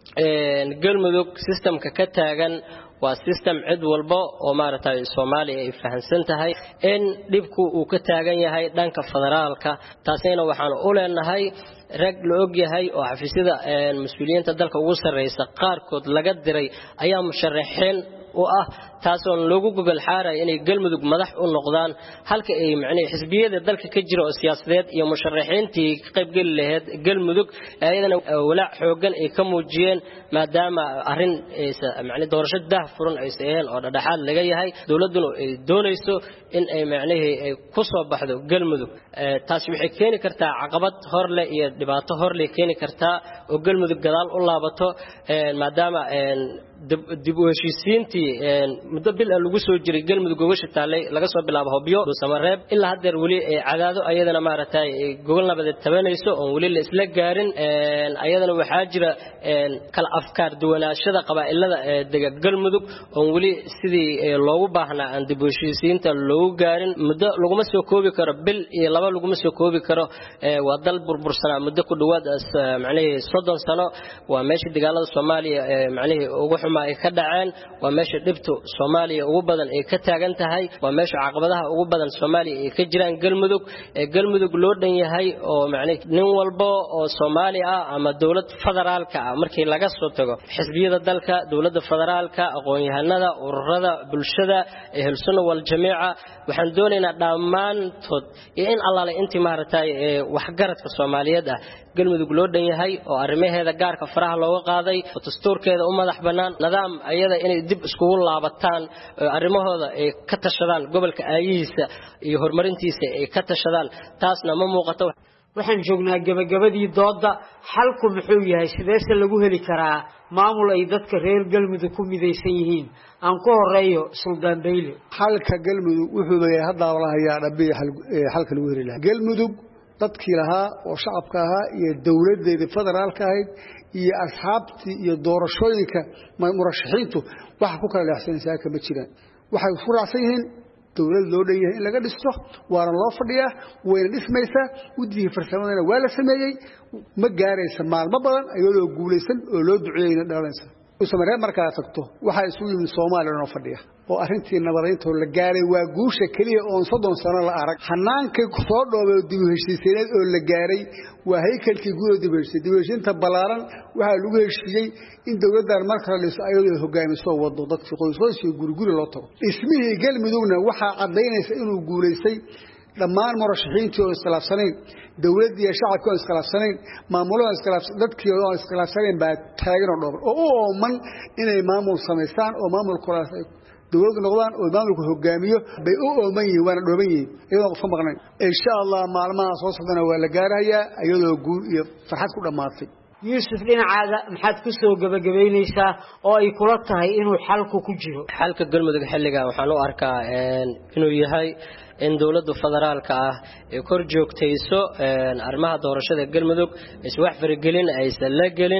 galmudug systemka ka taagan waa system cid walba oo maaragtay Soomaaliya ay fahansan tahay in dhibku uu ka taagan yahay dhanka federaalka taasina waxaan u leenahay rag la og yahay oo xafiisyada mas'uuliyiinta dalka ugu sareysa qaarkood laga diray ayaa musharaxiin oo ah taasoo loogu gogol xaaray inay galmudug madax u noqdaan halka ay macnaheedu xisbiyada dalka ka jira oo siyaasadeed iyo musharaxiintii ka qayb gali lahayd galmudug ayadana walaac xoogan ay ka muujiyeen maadaama arrin macnaheedu doorasho daahfuran ay sameeyeen oo dhadhaxaad laga yahay dawladuna ay doonayso in ay macnaheedu ay ku soo baxdo galmudug taas waxay keeni kartaa caqabad hor leh iyo dhibaato hor leh keeni kartaa oo galmudug gadaal u laabato maadaama dib u heshiisiintii muddo bil lagu soo jiray galmudug gogosha taalay laga soo bilaabo hobyo samareeb ilaa hadda wali cadaado ayadana maaragtay gogol nabadeed tabanayso oo wali la isla gaarin ayadana waxaa jira kala afkaar duwanaashada qabaa'ilada dega galmudug oo wali sidii loogu baahnaa aan dib u heshiisiinta loogu gaarin muddo laguma soo koobi karo bil iyo laba laguma soo koobi karo waa dal burbursanaa muddo ku dhawaad macnaheedu soddon sano waa meeshii dagaalada Soomaaliya macnaheedu ugu xumaa ay ka dhaceen waa meesha dhibtu Soomaaliya ugu badan ay ka taagan tahay waa meesha caqabadaha ugu badan Soomaaliya ay ka jiraan galmudug ee galmudug loo dhan yahay oo macnaheedu nin walba oo Soomaali ah ama dawlad federaalka ah markii laga soo tago xisbiyada dalka dawladda federaalka aqoon-yahanada ururada bulshada ehelsunno wal jamiica waxaan doonaynaa dhammaantood in allaale intii maaragtay waxgaradka Soomaaliyeed ah galmudug loo dhan yahay oo arrimaheeda gaarka faraha looga qaaday oo dastuurkeeda u madax banaan nidaam ayada inay dib iskugu laabataan arrimahooda ay ka tashadaan gobolka aayihiisa iyo horumarintiisa ay ka tashadaan taasna ma muuqato waxaan joognaa gabagabadii dooda xalku muxuu yahay sideese lagu heli karaa maamul ay dadka reer galmudug ku midaysan yihiin aan ku horeeyo suldaan beyle xalka galmudug wuxuu leeyahay hadda wala hayaa dhabiye xalka lagu heli lahaa galmudug dadkii lahaa oo shacabka ahaa iyo dawladeeda federaalka ahayd iyo asxaabtii iyo doorashooyinka murashaxiintu waxa ku kala leexsanaysaa kama jiraan waxay isku raacsan yihiin dawlad loo dhan yahay in laga dhisto waana loo fadhiyaa wayna dhismaysaa guddigii farsamadana waa la sameeyey ma gaaraysa maalmo badan iyadoo guulaysan oo loo duceeyeyna dhalanaysa samareeb markaa tagto waxaa isugu yimid Soomaaliya oo fadhiya oo arrintii nabadeynta la gaaray waa guusha kaliya oo soddon sano la arag hanaanka soo dhoobay dib u heshiisiinad oo la gaaray waa haykalkii guud dib u heshiisiinta dib u heshiisiinta balaaran waxa lagu heshiiyay in dawladdan marka la dhiso ayadoo hogaamiso wado dadka qoysaska iyo guriguri loo tago ismihii galmudugna waxa cadeynaysa inuu guulaystay dhammaan murashaxiintii oo iskalaafsanayn dawladda iyo shacabka oo iskalaafsanayn maamulada iskalaafsan dadkii oo iskalaafsanayn baa taagan oo dhooban oo u ooman inay maamul samaystaan oo maamulkoodaas ay dawladdu noqdaan oo maamulku hogaamiyo bay u ooman yihiin waana dhooban yihiin iyadoo qof maqnayn insha Allah maalmaha soo socdana waa la gaarayaa iyadoo guul iyo farxad ku dhamaatay yuusuf dhinacaaga maxaad ku soo gabagabaynaysaa oo ay kula tahay inuu xalku ku jiro xalka galmudug xilliga waxaan u arkaa inuu yahay in dawladda federaalka ah ay kor joogtayso arrimaha doorashada galmudug is wax faragelin aysan la gelin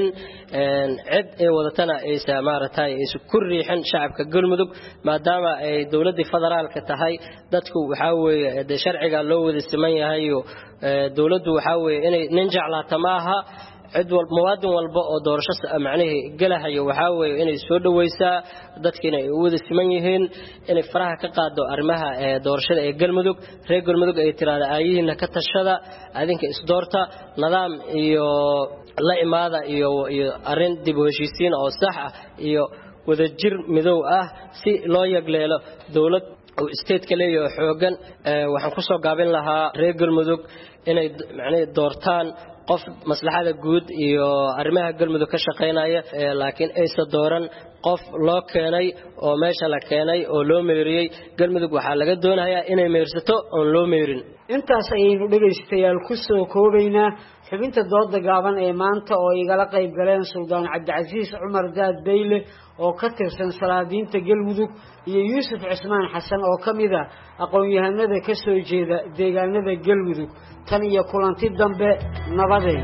cid ay wadatana aysan maaragtay isu ku riixin shacabka galmudug maadaama ay dawladda federaalka tahay dadku waxa weeye sharciga loo wada siman yahay dawladdu waxa weeye inay nin jeclaata maaha cid walba muwaadin walba oo doorasho macnaheedu galahayo waxa weeye inay soo dhawaysaa dadkina ay u wada siman yihiin inay faraha ka qaado arrimaha doorashada ee galmudug reer galmudug ay tiraada aayihiina ka tashada adinka isdoorta nidaam iyo la imaada iyo iyo arrin dib u heshiisiin oo sax ah iyo wadajir midow ah si loo yagleelo dawlad oo state-ka leeyahay xoogan waxaan ku soo gaabin lahaa reer galmudug inay macnaheedu doortaan qof maslaxada guud iyo arrimaha galmudug ka shaqeynaya laakiin aysa dooran qof loo keenay oo meesha la keenay oo loo meeriyay galmudug waxa laga doonayaa inay meersato oo loo meerin intaas ayaynu dhageystayaal ku soo koobaynaa xubinta dooda gaaban ee maanta oo igala qayb galeen suldaan cabdicasiis cumar daad beyle oo ka tirsan salaadiinta galmudug iyo yuusuf cismaan xasan oo ka mid ah aqoon-yahanada ka soo jeeda deegaanada galmudug tan iyo kulanti dambe nabadeyn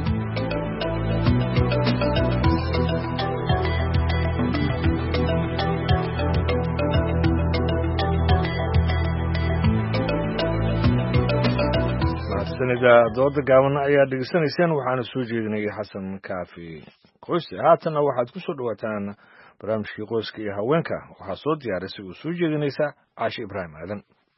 sanida dooda gaaban ayaa dhegeysanayseen waxaana soo jeedinayay xasan kaafi qoyse haatanna waxaad ku soo dhawaataan barnaamijkii qoyska iyo haweenka waxaa soo diyaarisay oo soo jeedinaysa caashi ibraahim aadan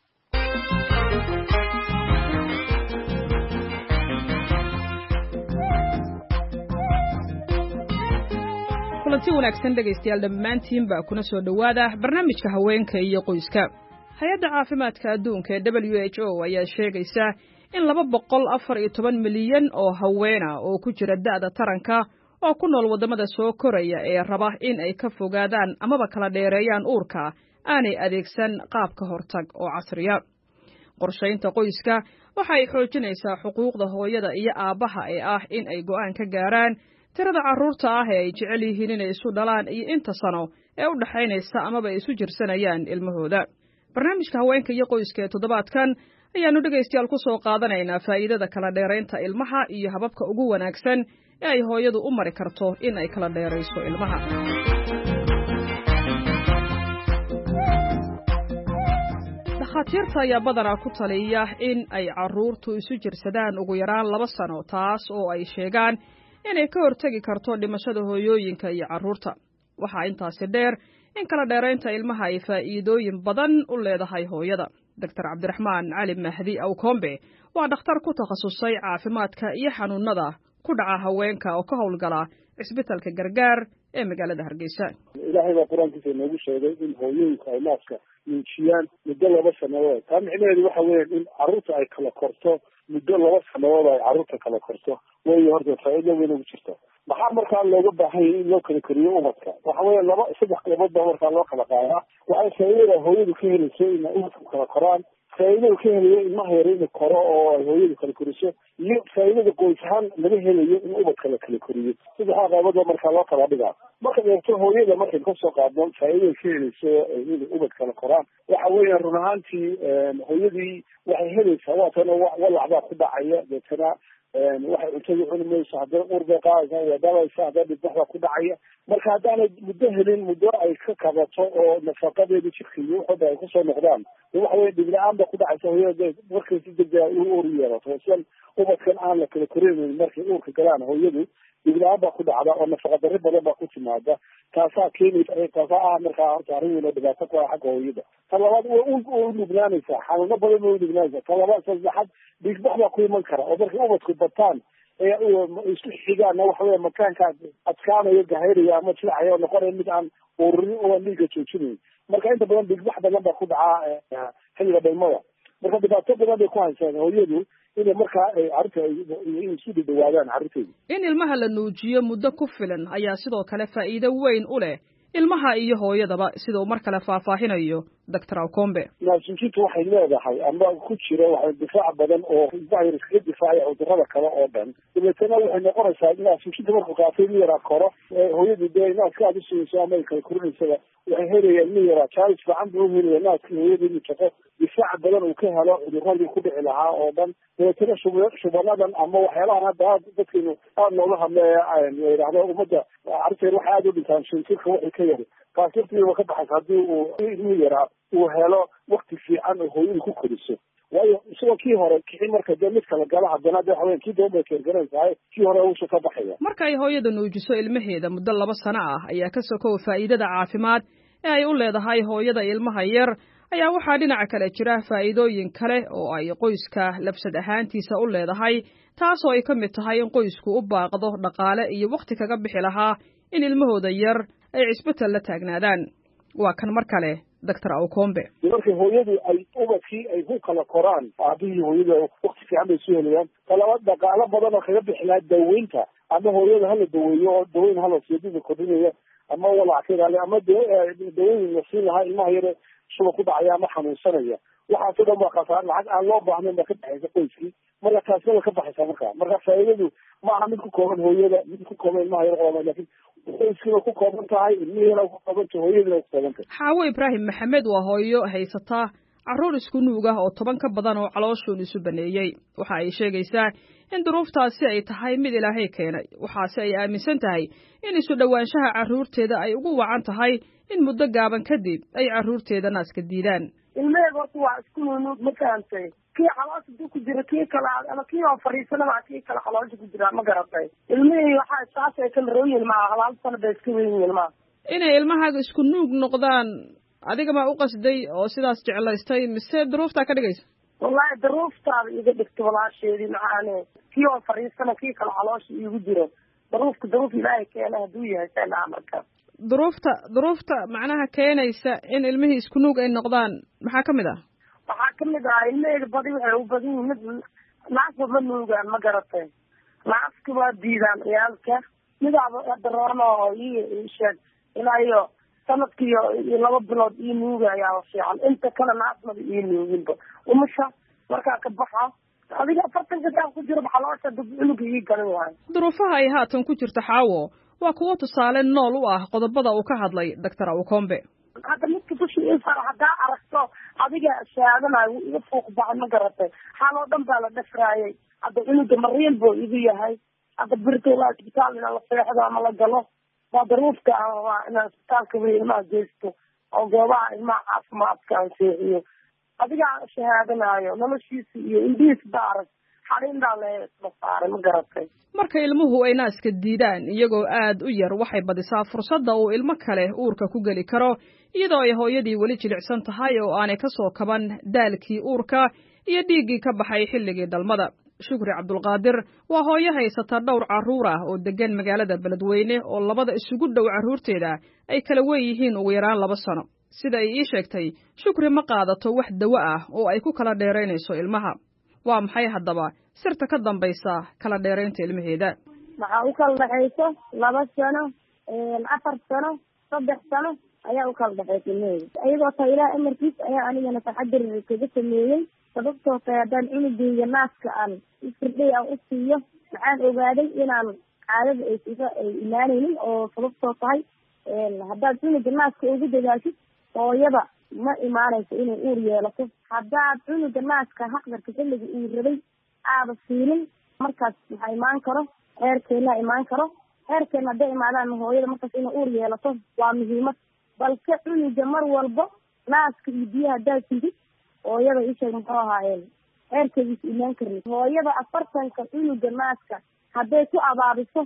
kulanti wanaagsan dhegaystayaal dhammaantiin baa kuna soo dhowaada barnaamijka haweenka iyo qoyska hay-adda caafimaadka adduunka ee w h o ayaa sheegaysa in laba boqol afar iyo toban milyan oo haweena oo ku jira da'da taranka oo ku nool waddamada soo koraya ee raba in ay ka fogaadaan amaba kala dheereeyaan uurka aanay adeegsan qaab ka hortag oo casriya qorshaynta qoyska waxa ay xoojinaysaa xuquuqda hooyada iyo aabbaha ee ah in ay go'aan ka gaaraan tirada carruurta ah ee ay jecel yihiin inay isu dhalaan iyo inta sano ee u dhaxaynaysa amaba ay isu jirsanayaan ilmahooda barnaamijka haweenka iyo qoyska ee toddobaadkan ayaannu dhegaystayaal ku soo qaadanaynaa faa'iidada kala dheeraynta ilmaha iyo hababka ugu wanaagsan ee ay hooyadu u mari karto in ay kala dheerayso ilmaha dhakhaatiirta ayaa badanaa ku taliya in ay carruurtu isu jirsadaan ugu yaraan laba sano taas oo ay sheegaan inay ka hortegi karto dhimashada hooyooyinka iyo carruurta waxaa intaasi dheer in kala dheeraynta ilmaha ay faa'iidooyin badan u leedahay hooyada doctor cabdiraxmaan cali mahdi awkombe waa dhakhtar ku takhasusay caafimaadka iyo xanuunada ku dhaca haweenka oo ka howlgala cisbitalka gargaar ee magaalada hargeysa ilaahay baa qur-aankiisa inoogu sheegay in hooyooyinka ay naaska nuujiyaan muddo laba sanadood taa micnaheedu waxa weya in carruurta ay kala korto muddo laba sanadood ay carruurta kala korto way horta faa'iido weyn ugu jirta maxaa markaa looga baahan yahay in loo kala koriyo ubadka waxa weya laba saddex qaybood baa markaa loo kala qaadaa waxay faa'iidada hooyadu ka helayso ina ubadku kala koraan faa'iidada ka helayo ilmaha yar in koro oo ay hooyadu kala koriso iyo faa'iidada qoys ahaan laga helayo in ubadka la kala koriyo saddexdaa qaybood baa markaa loo kala dhigaa markaad eegto hooyada markay kasoo qaadno faa'iidada ka helayso in ubad kala koraan waxa weya run ahaantii hooyadii waxay helaysaa waatana walacbaa ku dhacaya deetana waxay cuntada cuni mayso haddana uur bay qaadaysa waa dhalaysa haddana dhibbaxbaa ku dhacaya marka haddaanay muddo helin muddo ay ka kabato oo nafaqadeeda jirka iyo waxooda ay kusoo noqdaan waxa weya dhib la-aan ba ku dhacaysa hooyada markay si degdega u uur yeelato sian ubadkan aan la kala koreynayn markay uurka galaan hooyadu dhib la-aan baa ku dhacda oo nafaqa darri badan baa ku timaada taasaa keenaysa taasaa ah markaa horta arrin weyn oo dhibaato ku ah xagga hooyada ta labaad way u nugnaanaysaa xanuuno badan way u nugnaanaysaa ta labaad saddexaad dhiigbax baa ku iman kara oo markay ubadku bataan ee isku xigaana waxa weya makaanka adkaanayo gahayraya ama jilacaya oo noqonaya mid aan ururin oo dhiigga joojinayn marka inta badan dhiigbax badan baa ku dhacaa xilliga dhalmada marka dhibaato badan bay ku haysaan hooyadu inay markaa carruurta isu dhadhawaadaan carruurteeda in ilmaha la nuujiyo muddo ku filan ayaa sidoo kale faa'iido weyn u leh ilmaha iyo hooyadaba sida uu mar kale faahfaahinayo doctor awkombe naasnuujintu waxay leedahay ama ku jira waxay difaac badan oo ilmaha yar iskaga difaacaya cudurrada kale oo dhan dabeetana waxay noqonaysaa naasnuujinta markuu qaatay in yaraa koro hooyadu dee naaska aad usinayso ama ay kala korinaysaba waxay helayaan in yaraa jaalis fiican buu uhelaya naaska hooyada inuu shaqo difaac badan uu ka helo cudurradii ku dhici lahaa oo dhan dabeetana shub shubanadan ama waxyaalahan hadda aad dadkeenu aada looga hadleeya la yidhaahdo ummadda carruurteena waxay aada u dhintaan shantirka waxay ka yari taas laftiiba ka baxaysa haddii uu ilmihii yaraa uu helo wakti fiican oo hooyadu ku koriso waayo isagoo kii hore kixi marka dee mid kala gala haddana de waxaweya kii daba bay keergaranaysahay kii hore uusha ka baxaya marka ay hooyada nuujiso ilmaheeda muddo laba sano ah ayaa ka sokow faa'iidada caafimaad ee ay u leedahay hooyada ilmaha yar ayaa waxaa dhinaca kale jira faa'iidooyin kale oo ay qoyska labsad ahaantiisa u leedahay taasoo ay ka mid tahay in qoysku u baaqdo dhaqaale iyo wakhti kaga bixi lahaa in ilmahooda yar ay cisbital la taagnaadaan waa kan mar kale doctor awkombe markay hooyadii ay ubadkii ay ku kala koraan aabihii hooyada wakti fiican bay soo helayaan talabaad dhaqaalo badan oo kaga bixi lahaa daweynta ama hooyada hala daweeyo oo daweyn hala siidida kordhinaya ama walac ka ilaaliya ama daweyn la siin lahaa ilmaha yare shuba ku dhacaya ama xanuunsanaya waxaasoo dhan baa khasaar lacag aan loo baahnayn baa ka baxaysa qoyskii marka taasna way ka baxaysaa marka marka faa'iidadu ma aha mid ku kooban hooyada mid ku kooban ilmaha yar qaba laakiin qoyskuna ku kooban tahay ilmihiina ku kooban tahay hooyadina ku kooban tahay. Xaawo Ibraahim Maxamed waa hooyo haysataa carruur isku nuug ah oo toban ka badan oo calooshoon isu baneeyey. Waxa ay sheegaysaa in duruuftaasi ay tahay mid Ilaahay keenay. Waxaase ay aaminsan tahay in isu dhawaanshaha carruurteeda ay ugu wacan tahay in muddo gaaban kadib ay carruurteeda naaska diidaan. ilmaheyga horta waa isku nuug ma fahantay kii caloosha duu ku jira kii kale ama kii oo fariisana waa kii kale caloosha ku jira ma garatay ilmihii waxaa saas ay kala rooyin ma halaal sana bay iska weyn ma inay ilmahaaga isku nuug noqdaan adiga ma u qasday oo sidaas jeclaystay mise duruufta ka dhigaysa wallahi duruuftaada iga dhigto walaasheedii maxaane kii oo fariisana kii kale caloosha igu jira duruufka duruuf Ilaahay keenay haduu yahay sana marka duruufta duruufta macnaha keenaysa in ilmihii isku nuug ay noqdaan maxaa ka mid ah waxaa ka mid ah ilmaheyga badi waxay u badan yihiin mid naasba ma nuugaan ma garatay naaska waa diidaan ciyaalka midaaba daroorno oo ii sheeg ilaa iyo sanadkii iyo laba bilood ii nuugayaa fiican inta kale naasmada ii nuuginba umusha markaa ka baxa adiga afartanka saa ku jiro baxaloosha dib cunuga ii galan waayo duruufaha ay haatan ku jirta Xaawo waa kuwo tusaale nool u ah qodobada uu ka hadlay Doctor Awkombe. hadda midka dushii insaan haddaa aragto adiga shaadanayo iga fuuq bacay ma garatay xaaloo dhan baa la dhafraayay hadda cunuga mariin buu igu yahay hadda birta ilaa isbitaal ina la seexdo ama la galo waa daruufka ah waa inaan isbitaalka wey ilmaha geysto oo goobaha ilmaha caafimaadka aan seexiyo adiga shahaadanayo noloshiisa iyo indhihiis baa arag xariindaa la saaray ma garatay marka ilmuhu ay naaska diidaan iyagoo aad u yar waxay badisaa fursadda uu ilmo kale uurka ku geli karo iyadoo ay hooyadii weli jilicsan tahay oo aanay ka soo kaban daalkii uurka iyo dhiiggii ka baxay xilligii dhalmada. Shukri Cabdulqaadir waa hooyo haysata dhowr carruur ah oo degan magaalada Beledweyne oo labada isugu dhow carruurteeda ay kala weeyihiin ugu yaraan laba sano. Sida ay ii sheegtay Shukri ma qaadato wax dawo ah oo ay ku kala dheeraynayso ilmaha. waa maxay haddaba sirta ka dambaysa kala dheeraynta ilmaheeda maxaa u kala dhaxayso laba sano afar sano saddex sano ayaa u kala dhaxaysa ilmaheeda iyadoo ta ilaa amarkiis ayaa anigana taxadir kaga sameeyey sababtoo tahay haddaan cunugeyga naaska aan isfirdhay aan u siiyo maxaan ogaaday inaan caadada ay iga ay imaanaynin oo sababtoo tahay haddaad cunuga naaska ugu dadaashid hooyada ma imaanayso inay uur yeelato haddaad cunuga naaska haqdarka xilliga uu rabay aada siinin markaas maxaa imaan karo heerkeena imaan karo heerkeena hadday imaadaan hooyada markaas inay uur yeelato waa muhiimad balse cunuga mar walba naaska iyo biyaha haddaad sidid hooyada isheeg muxuu ahaayeen heerkeediis imaan karni hooyada afartanka cunuga naaska hadday ku abaabiso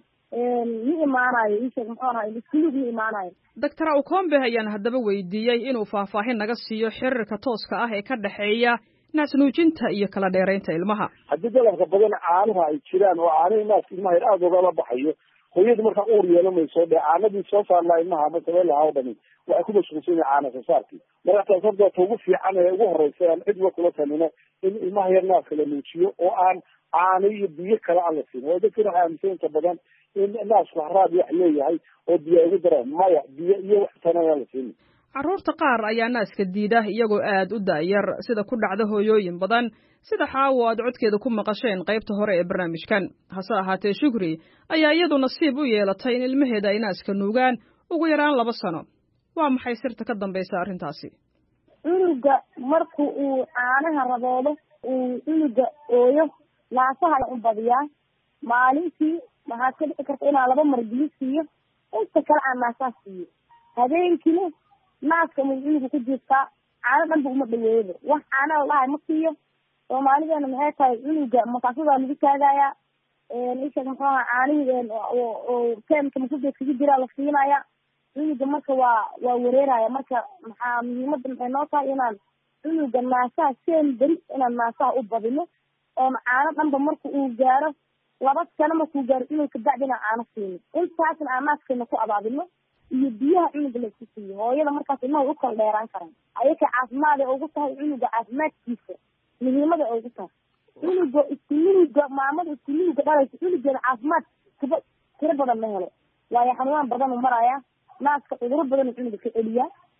ma imaanayo isheeg muxuu ahaay iskulug ma imaanayo Doctor Awkombe ayaan haddaba weydiiyey inuu faahfaahin naga siiyo xiriirka tooska ah ee ka dhaxeeya naasnuujinta iyo kala dheeraynta ilmaha haddii dalabka badan caanaha ay jiraan oo caanaha naaska ilmaha yar aada ugala baxayo hooyadu markaa uur yeelamayso dee caanadii soo saarlaa ilmaha ama sabee lahaa o dhani waxay ku mashquulsan yahay caana soo saarkii marka taas horta ugu fiican ee ugu horeysa aan cid wa kula talino in ilmaha yar naaska la nuujiyo oo aan caano iyo biyo kale aan la siin oo dadkina waxay aaminsan inta badan in naasku haraad wax leeyahay oo biyo ugu daraan maya biyo iyo wax tanaya la siin carruurta qaar ayaa naaska diida iyagoo aad u daayar sida ku dhacda hooyooyin badan sida Xaawo aad codkeeda ku maqasheen qaybta hore ee barnaamijkan hase ahaatee Shukri ayaa iyadu nasiib u yeelatay in ilmaheeda ay naaska nuugaan ugu yaraan laba sano waa maxay sirta ka dambaysa arrintaasi cunuga marka uu caanaha raboodo uu cunuga ooyo naasaha la u badiyaa maalintii waxaad ka dhici karta inaa laba mar biyo siiyo inta kale aan naasaha siiyo habeenkiina naaska ma cunuga ku jirtaa caano dhanba uma dhaweedo wax caanaha lahay ma siiyo soomaalideena maxay tahay cunuga makaasadaa lagu taagayaa isha muxuu ahaa caanihii oo keemka masuuda kaga jiraa la siinaya cunuga marka waa waa wareeraya marka maxaa muhiimada maxay noo tahay inaan cunuga naasaha seen beri inaan naasaha u badino oon caano dhanba marka uu gaaro laba sano markuu gaaro cunuga kabacdi inaan caano siino intaasna aan naaskeena ku abaabino iyo biyaha cunuga laisku siiyo hooyada markaas ilmaha u kala dheeraan karaan ayaka caafimaad ay ugu tahay cunuga caafimaadkiisa muhiimada ay ugu tahay cunuga iskunuga maamada iskunuga dhalaysa cunugeeda caafimaad kaba tiro badan ma helo waayo xanuunaan badan u maraya naaska cuduro badan cunuga ka celiyaa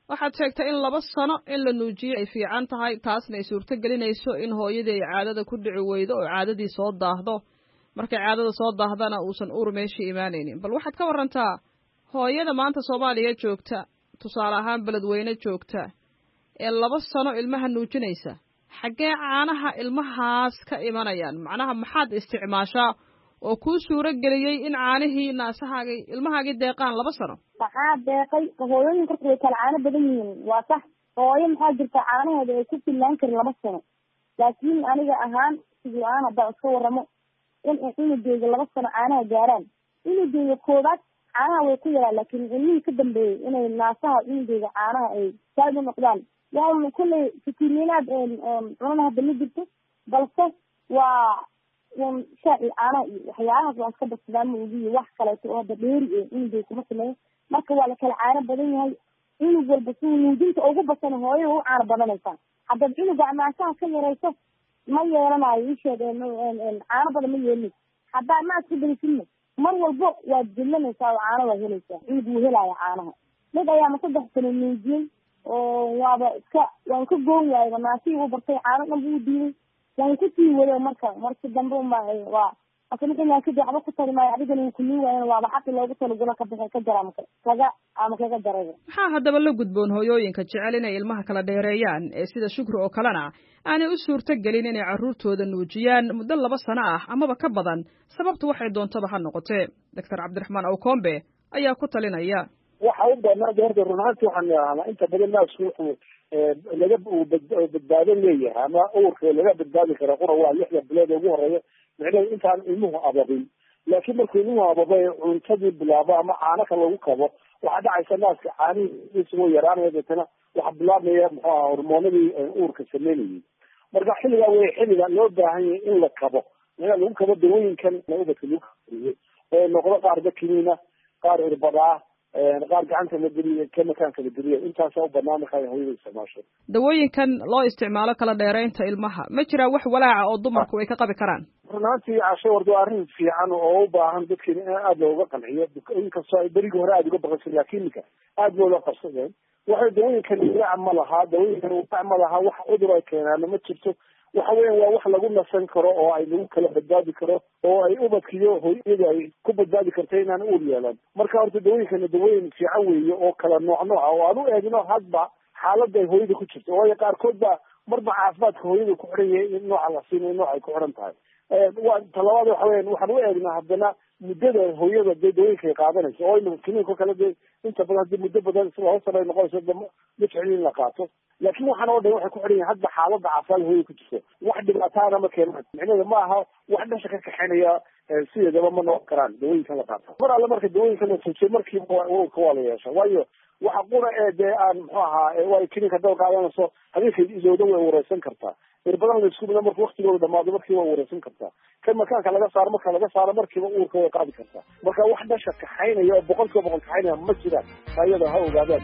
waxaad sheegtay in laba sano in la nuujiyo ay fiican tahay taasna ay suurto gelinayso in hooyadii ay caadada ku dhici weydo oo caadadii soo daahdo markay caadada soo daahdana uusan uur meeshii imaanaynin bal waxaad ka warantaa hooyada maanta soomaaliya joogta tusaale ahaan beledweyne joogta ee laba sano ilmaha nuujinaysa xaggee caanaha ilmahaas ka imanayaan macnaha maxaad isticmaashaa oo kuu suuro geliyey in caanihii naasahaagii ilmahaagii deeqaan laba sano maxaa deeqay hooyooyinka horta way kala caano badan yihiin waa sax hooyo maxaa jirta caanaheeda ay ku fillaan karin laba sano laakiin aniga ahaan sidii aan haddaan iska waramo in cunugeyga laba sano caanaha gaaraan cunugeyga koobaad caanaha way ku yaraan laakiin ilmihii ka dambeeyey inay naasaha cunugeyga caanaha ay saad u noqdaan waa kulley fitamiinaad cunana hadda ma jirto balse waa un shaaci caanaha iyo waxyaalahaas waan iska badsadaan ma ogiyo wax kaleeto oo hadda dheeri ee cunugeyga kuma sameeyo marka waa la kala caano badan yahay cunug walba si nuujinta ugu basan hooyada u caano badanaysaa haddaad cunuga naasaha ka yarayso ma yeelanayo isheed caano badan ma yeelin haddaa ma iska berisinna mar walbo waad jillanaysaa oo caano waad helaysaa cunug wuu helaya caanaha mid ayaama saddex sano nuujiyey oo waaba iska waan ka goon waayba naasihii u bartay caano dhan buu diiday waan kusii wado marka marki dambe uma waa asamaa kadib waxba ku tari maayo adigana uu kulii waayan waaba xaqi loogu talagalo ka bixi ka jara kaga ama kaga daraya maxaa haddaba la gudboon hooyooyinka jecel inay ilmaha kala dheereeyaan ee sida shukri oo kalena aanay u suurto gelin inay carruurtooda nuujiyaan muddo laba sano ah amaba ka badan sababtu waxay doontaba ha noqotee doctor cabdiraxmaan awkombe ayaa ku talinaya waxa u banaan horta run ahaanti waxaan idhahnaa inta badan naasku wuxuu laga badbaado leeyahay ama uurka laga badbaadi kara qura waa lixda bilood ugu horeeya micnaheedu intaan ilmuhu ababin laakiin markuu ilmuhu ababay cuntadii bilaabo ama caano ka lagu kabo waxaa dhacaysa naaska caanihiisa way yaraanaya deetana waxaa bilaabmaya muxuu aha hormoonadii uurka sameynayay marka xilligaa wey xilliga loo baahan yahay in la kabo in lagu kabo dawooyinkan ubadka lagu kariyo oo noqdo qaar bakimiina qaar irbadaa qaar gacanta la geliyo ka makaanka la geliyo intaasa u banaan markaa hooyada isticmaasho dawooyinkan loo isticmaalo kala dheeraynta ilmaha ma jiraa wax walaaca oo dumarku ay ka qabi karaan runaantii casho warda waa arrin fiican oo u baahan dadkeena in aada looga qanciyo inkastoo ay berigii hore aada uga baqansan laakiin minka aada loola qabsadeen waxay dawooyinkan walaaca ma lahaa dawooyinkan walaac ma lahaa wax cudur ay keenaana ma jirto waxa weyan waa wax lagu nasan karo oo ay lagu kala badbaadi karo oo ay ubadkiyo hooyada ay ku badbaadi karta inaan uur yeelan marka horta dawooyinkana dawooyin fiican weeye oo kala nooc nooca oo aan u eegno hadba xaalada ay hooyada ku jirto waayo qaarkood ba marba caafimaadka hooyada ku xiran yahay in nooca la siinayo nooc ay ku xiran tahay waa talabaad waxa weyan waxaan u eegnaa haddana muddada hooyada dee dawooyinka ay qaadanayso oo imika kiniinko kale dee inta badan hadii muddo badan laba sano ay noqonayso de ma jecel in la qaato laakiin waxaan oo dhan waxay ku xiran yihin hadba xaalada caafimaad hooyada ku jirto wax dhibaataana ma keenaan micnaheeda ma aha wax dhasha ka kaxeynaya sideedaba ma noqon karaan dawooyinkan la qaata mar alle marka dawooyinkan la tuujiyo markiiba ururka waa la yeesha waayo waxa qura ee dee aan muxuu ahaa waa kiniinka haddaad qaadanayso habeenkeed isooda way wareysan kartaa irbadan la isku mida marka waktigooda dhamaado markiiba way wareysan kartaa kan makaanka laga saaro marka laga saaro markiiba uurka way qaadi kartaa marka wax dhasha kaxaynaya oo boqol kiiba boqol kaxaynaya ma jiraan ayada ha ogaadaan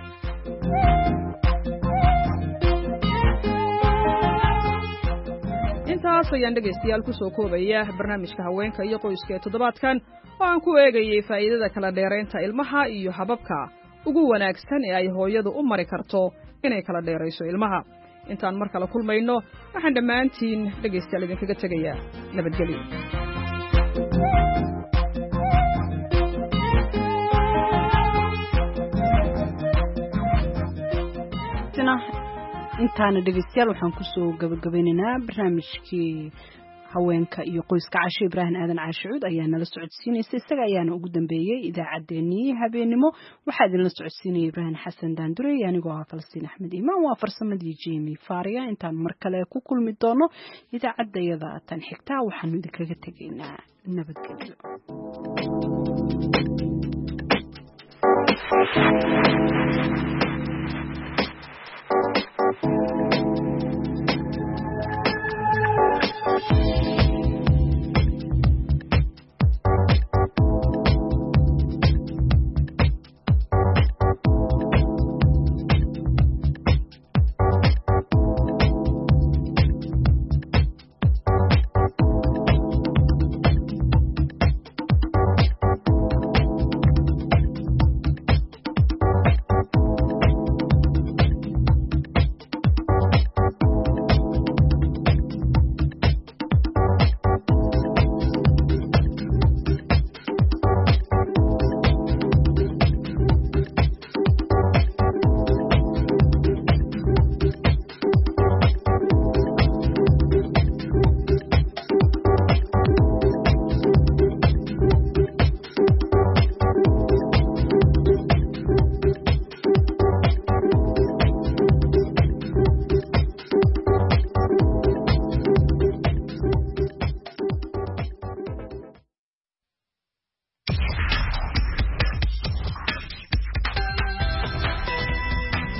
intaas ayaan dhegaystayaal kusoo koobaya barnaamijka haweenka iyo qoyska ee toddobaadkan oo aan ku eegayay faa'iidada kala dheeraynta ilmaha iyo hababka ugu wanaagsan ee ay hooyadu u mari karto inay kala dheerayso ilmaha intaan mar kale kulmayno waxaan dhammaantiin dhegaystayaal idinkaga tegayaa nabadgelyo intaana dhegaystayaal waxaan kusoo gabagabeynaynaa barnaamijkii haweenka iyo qoyska casho ibraahim aadan caashicuud ayaa nala socodsiinaysa isaga ayaana ugu dambeeyey idaacaddeenii habeenimo waxaa idinla socodsiinaya ibraahim xasan daandurey anigoo ah falastiin axmed imaan waa farsamadii jemi faria intaan mar kale ku kulmi doono idaacaddayada tan xigtaa waxaanu idinkaga tegaynaa nabadgelyo